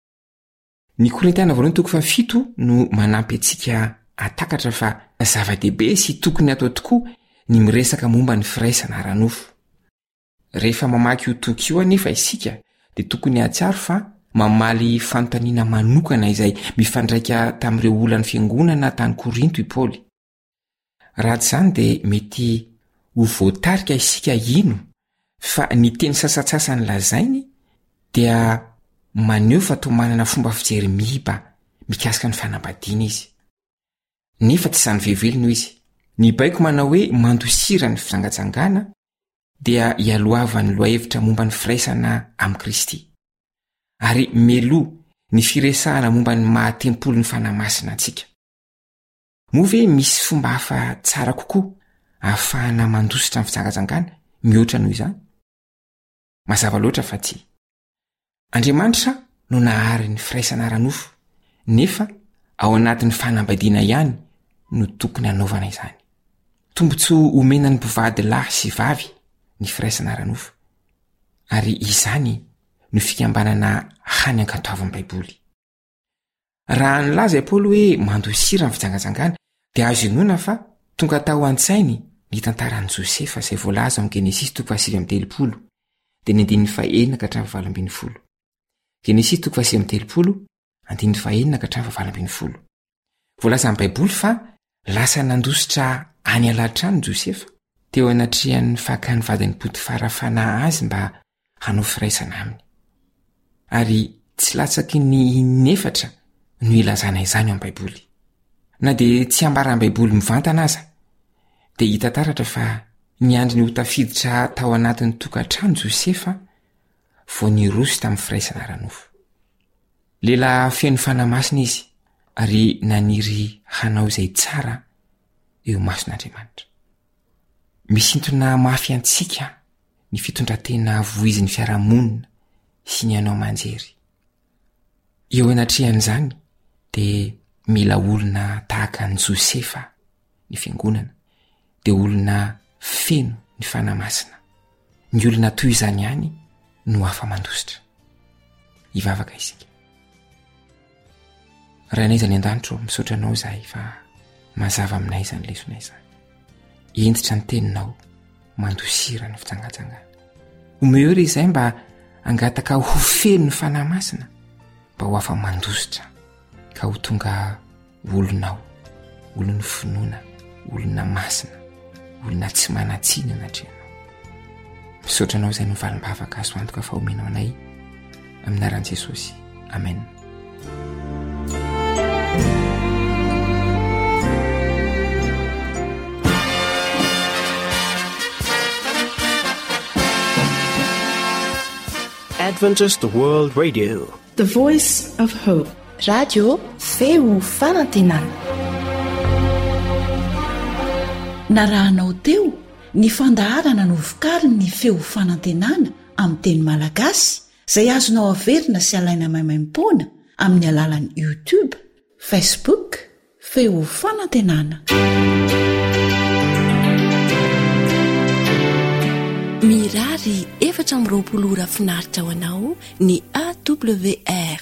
Ny Korintiana voalohany toko fahafito no manampy antsika atakatra fa zava-dehibe sy tokony atao tokoa ny miresaka momba ny firaisana ara-nofo. Rehefa mamaky io toko io anefa isika dia tokony ahatsiaro fa mamaly fanontaniana manokana izay mifandraika tamin'ireo olana fiangonana tany Korinto i Paoly. Raha tsy izany dia mety ho voatarika isika ino fa ny teny sasatsasany lazainy dia maneho fa toa manana fomba fijery mihiba mikasika ny fanambadiana izy. Nefa tsy izany vehivelona izy. Ny baiko manao hoe mandosira ny fijangajangana dia ialoava ny lohahevitra momba ny firaisana amin'i Kristy. Ary melo ny firesahana momba ny mahatempolo ny fanahy masina antsika. moa ve misy fomba hafa tsara kokoa ahafahana mandositra ny fitsangajangana mihoatra noho izany? Mazava loatra fa tsy. Andriamanitra no nahary ny firaisana ara-nofo, nefa ao anatin'ny fanambadiana ihany no tokony hanaovana izany. Tombotsoa omena ny mpivady lahy sy vavy ny firaisana ara-nofo, ary izany no fikambanana hany ankatoavan'ny Baiboly. Raha nilaza i Paoly hoe mandosira ny fitsangajangana, dia azo inoana fa tonga tao an-tsainy ny tantaran'i Josefa izay voalaza amin'ny Genesis toko faha sivy amby telopolo dia ny andininy fahaenina ka hatramin'ny valo ambin'ny folo. Genesis toko faha sivy amby telopolo andininy fahaenina ka hatramin'ny valo ambin'ny folo. Voalaza amin'ny Baiboly fa lasa nandositra any alatrany Josefa teo anatrehan'ny fakany vadiny Potifara fanahy azy mba hanao firaisana aminy. Ary tsy latsaky ny nefatra no ilazana izany ao amin'ny Baiboly. Na dia tsy ambaran'ny Baiboly mivantana aza, dia hita taratra fa ny andry ny ho tafiditra tao anatin'ny tokantrano Josefa vao niroso tamin'ny firaisana ara-nofo. Lehilahy feno fanamasina izy, ary naniry hanao izay tsara eo mason'Andriamanitra. Misintona mafy antsika ny fitondrantena voizin'ny fiarahamonina sy ny anao manjery. Eo anatrehan'izany dia mila olona tahaka ny Josefa ny fiangonana, dia olona feno ny fanamasina. Ny olona toy izany ihany no afa mandositra. Hivavaka isika. Raha naiza ny an-danitro misaotra anao izahay fa mazava aminay izany lesona izany. Entitra ny teninao mandosira ny fitsangajangana. Omeo ry izay mba angataka ho feno ny fanamasina mba ho afa mandositra ka ho tonga olonao, olon'ny finoana, olona masina, olona tsy manatsiny anatrehanao. Misaotra anao izay no valim-bavaka azo antoka fa omenao anay amin'ny anaran'i Jesosy. Amen. Adventist World Radio, the voice of hope. Radio feo fanantenana. Narahanao teo ny fandaharana no vokariny ny feo fanantenana amin'ny teny malagasy izay azonao averina sy alaina maimaimpoana amin'ny alalan'ny YouTube, Facebook, feo fanantenana. Mirary efatra amby roapolo ora finaritra ho anao ny A W R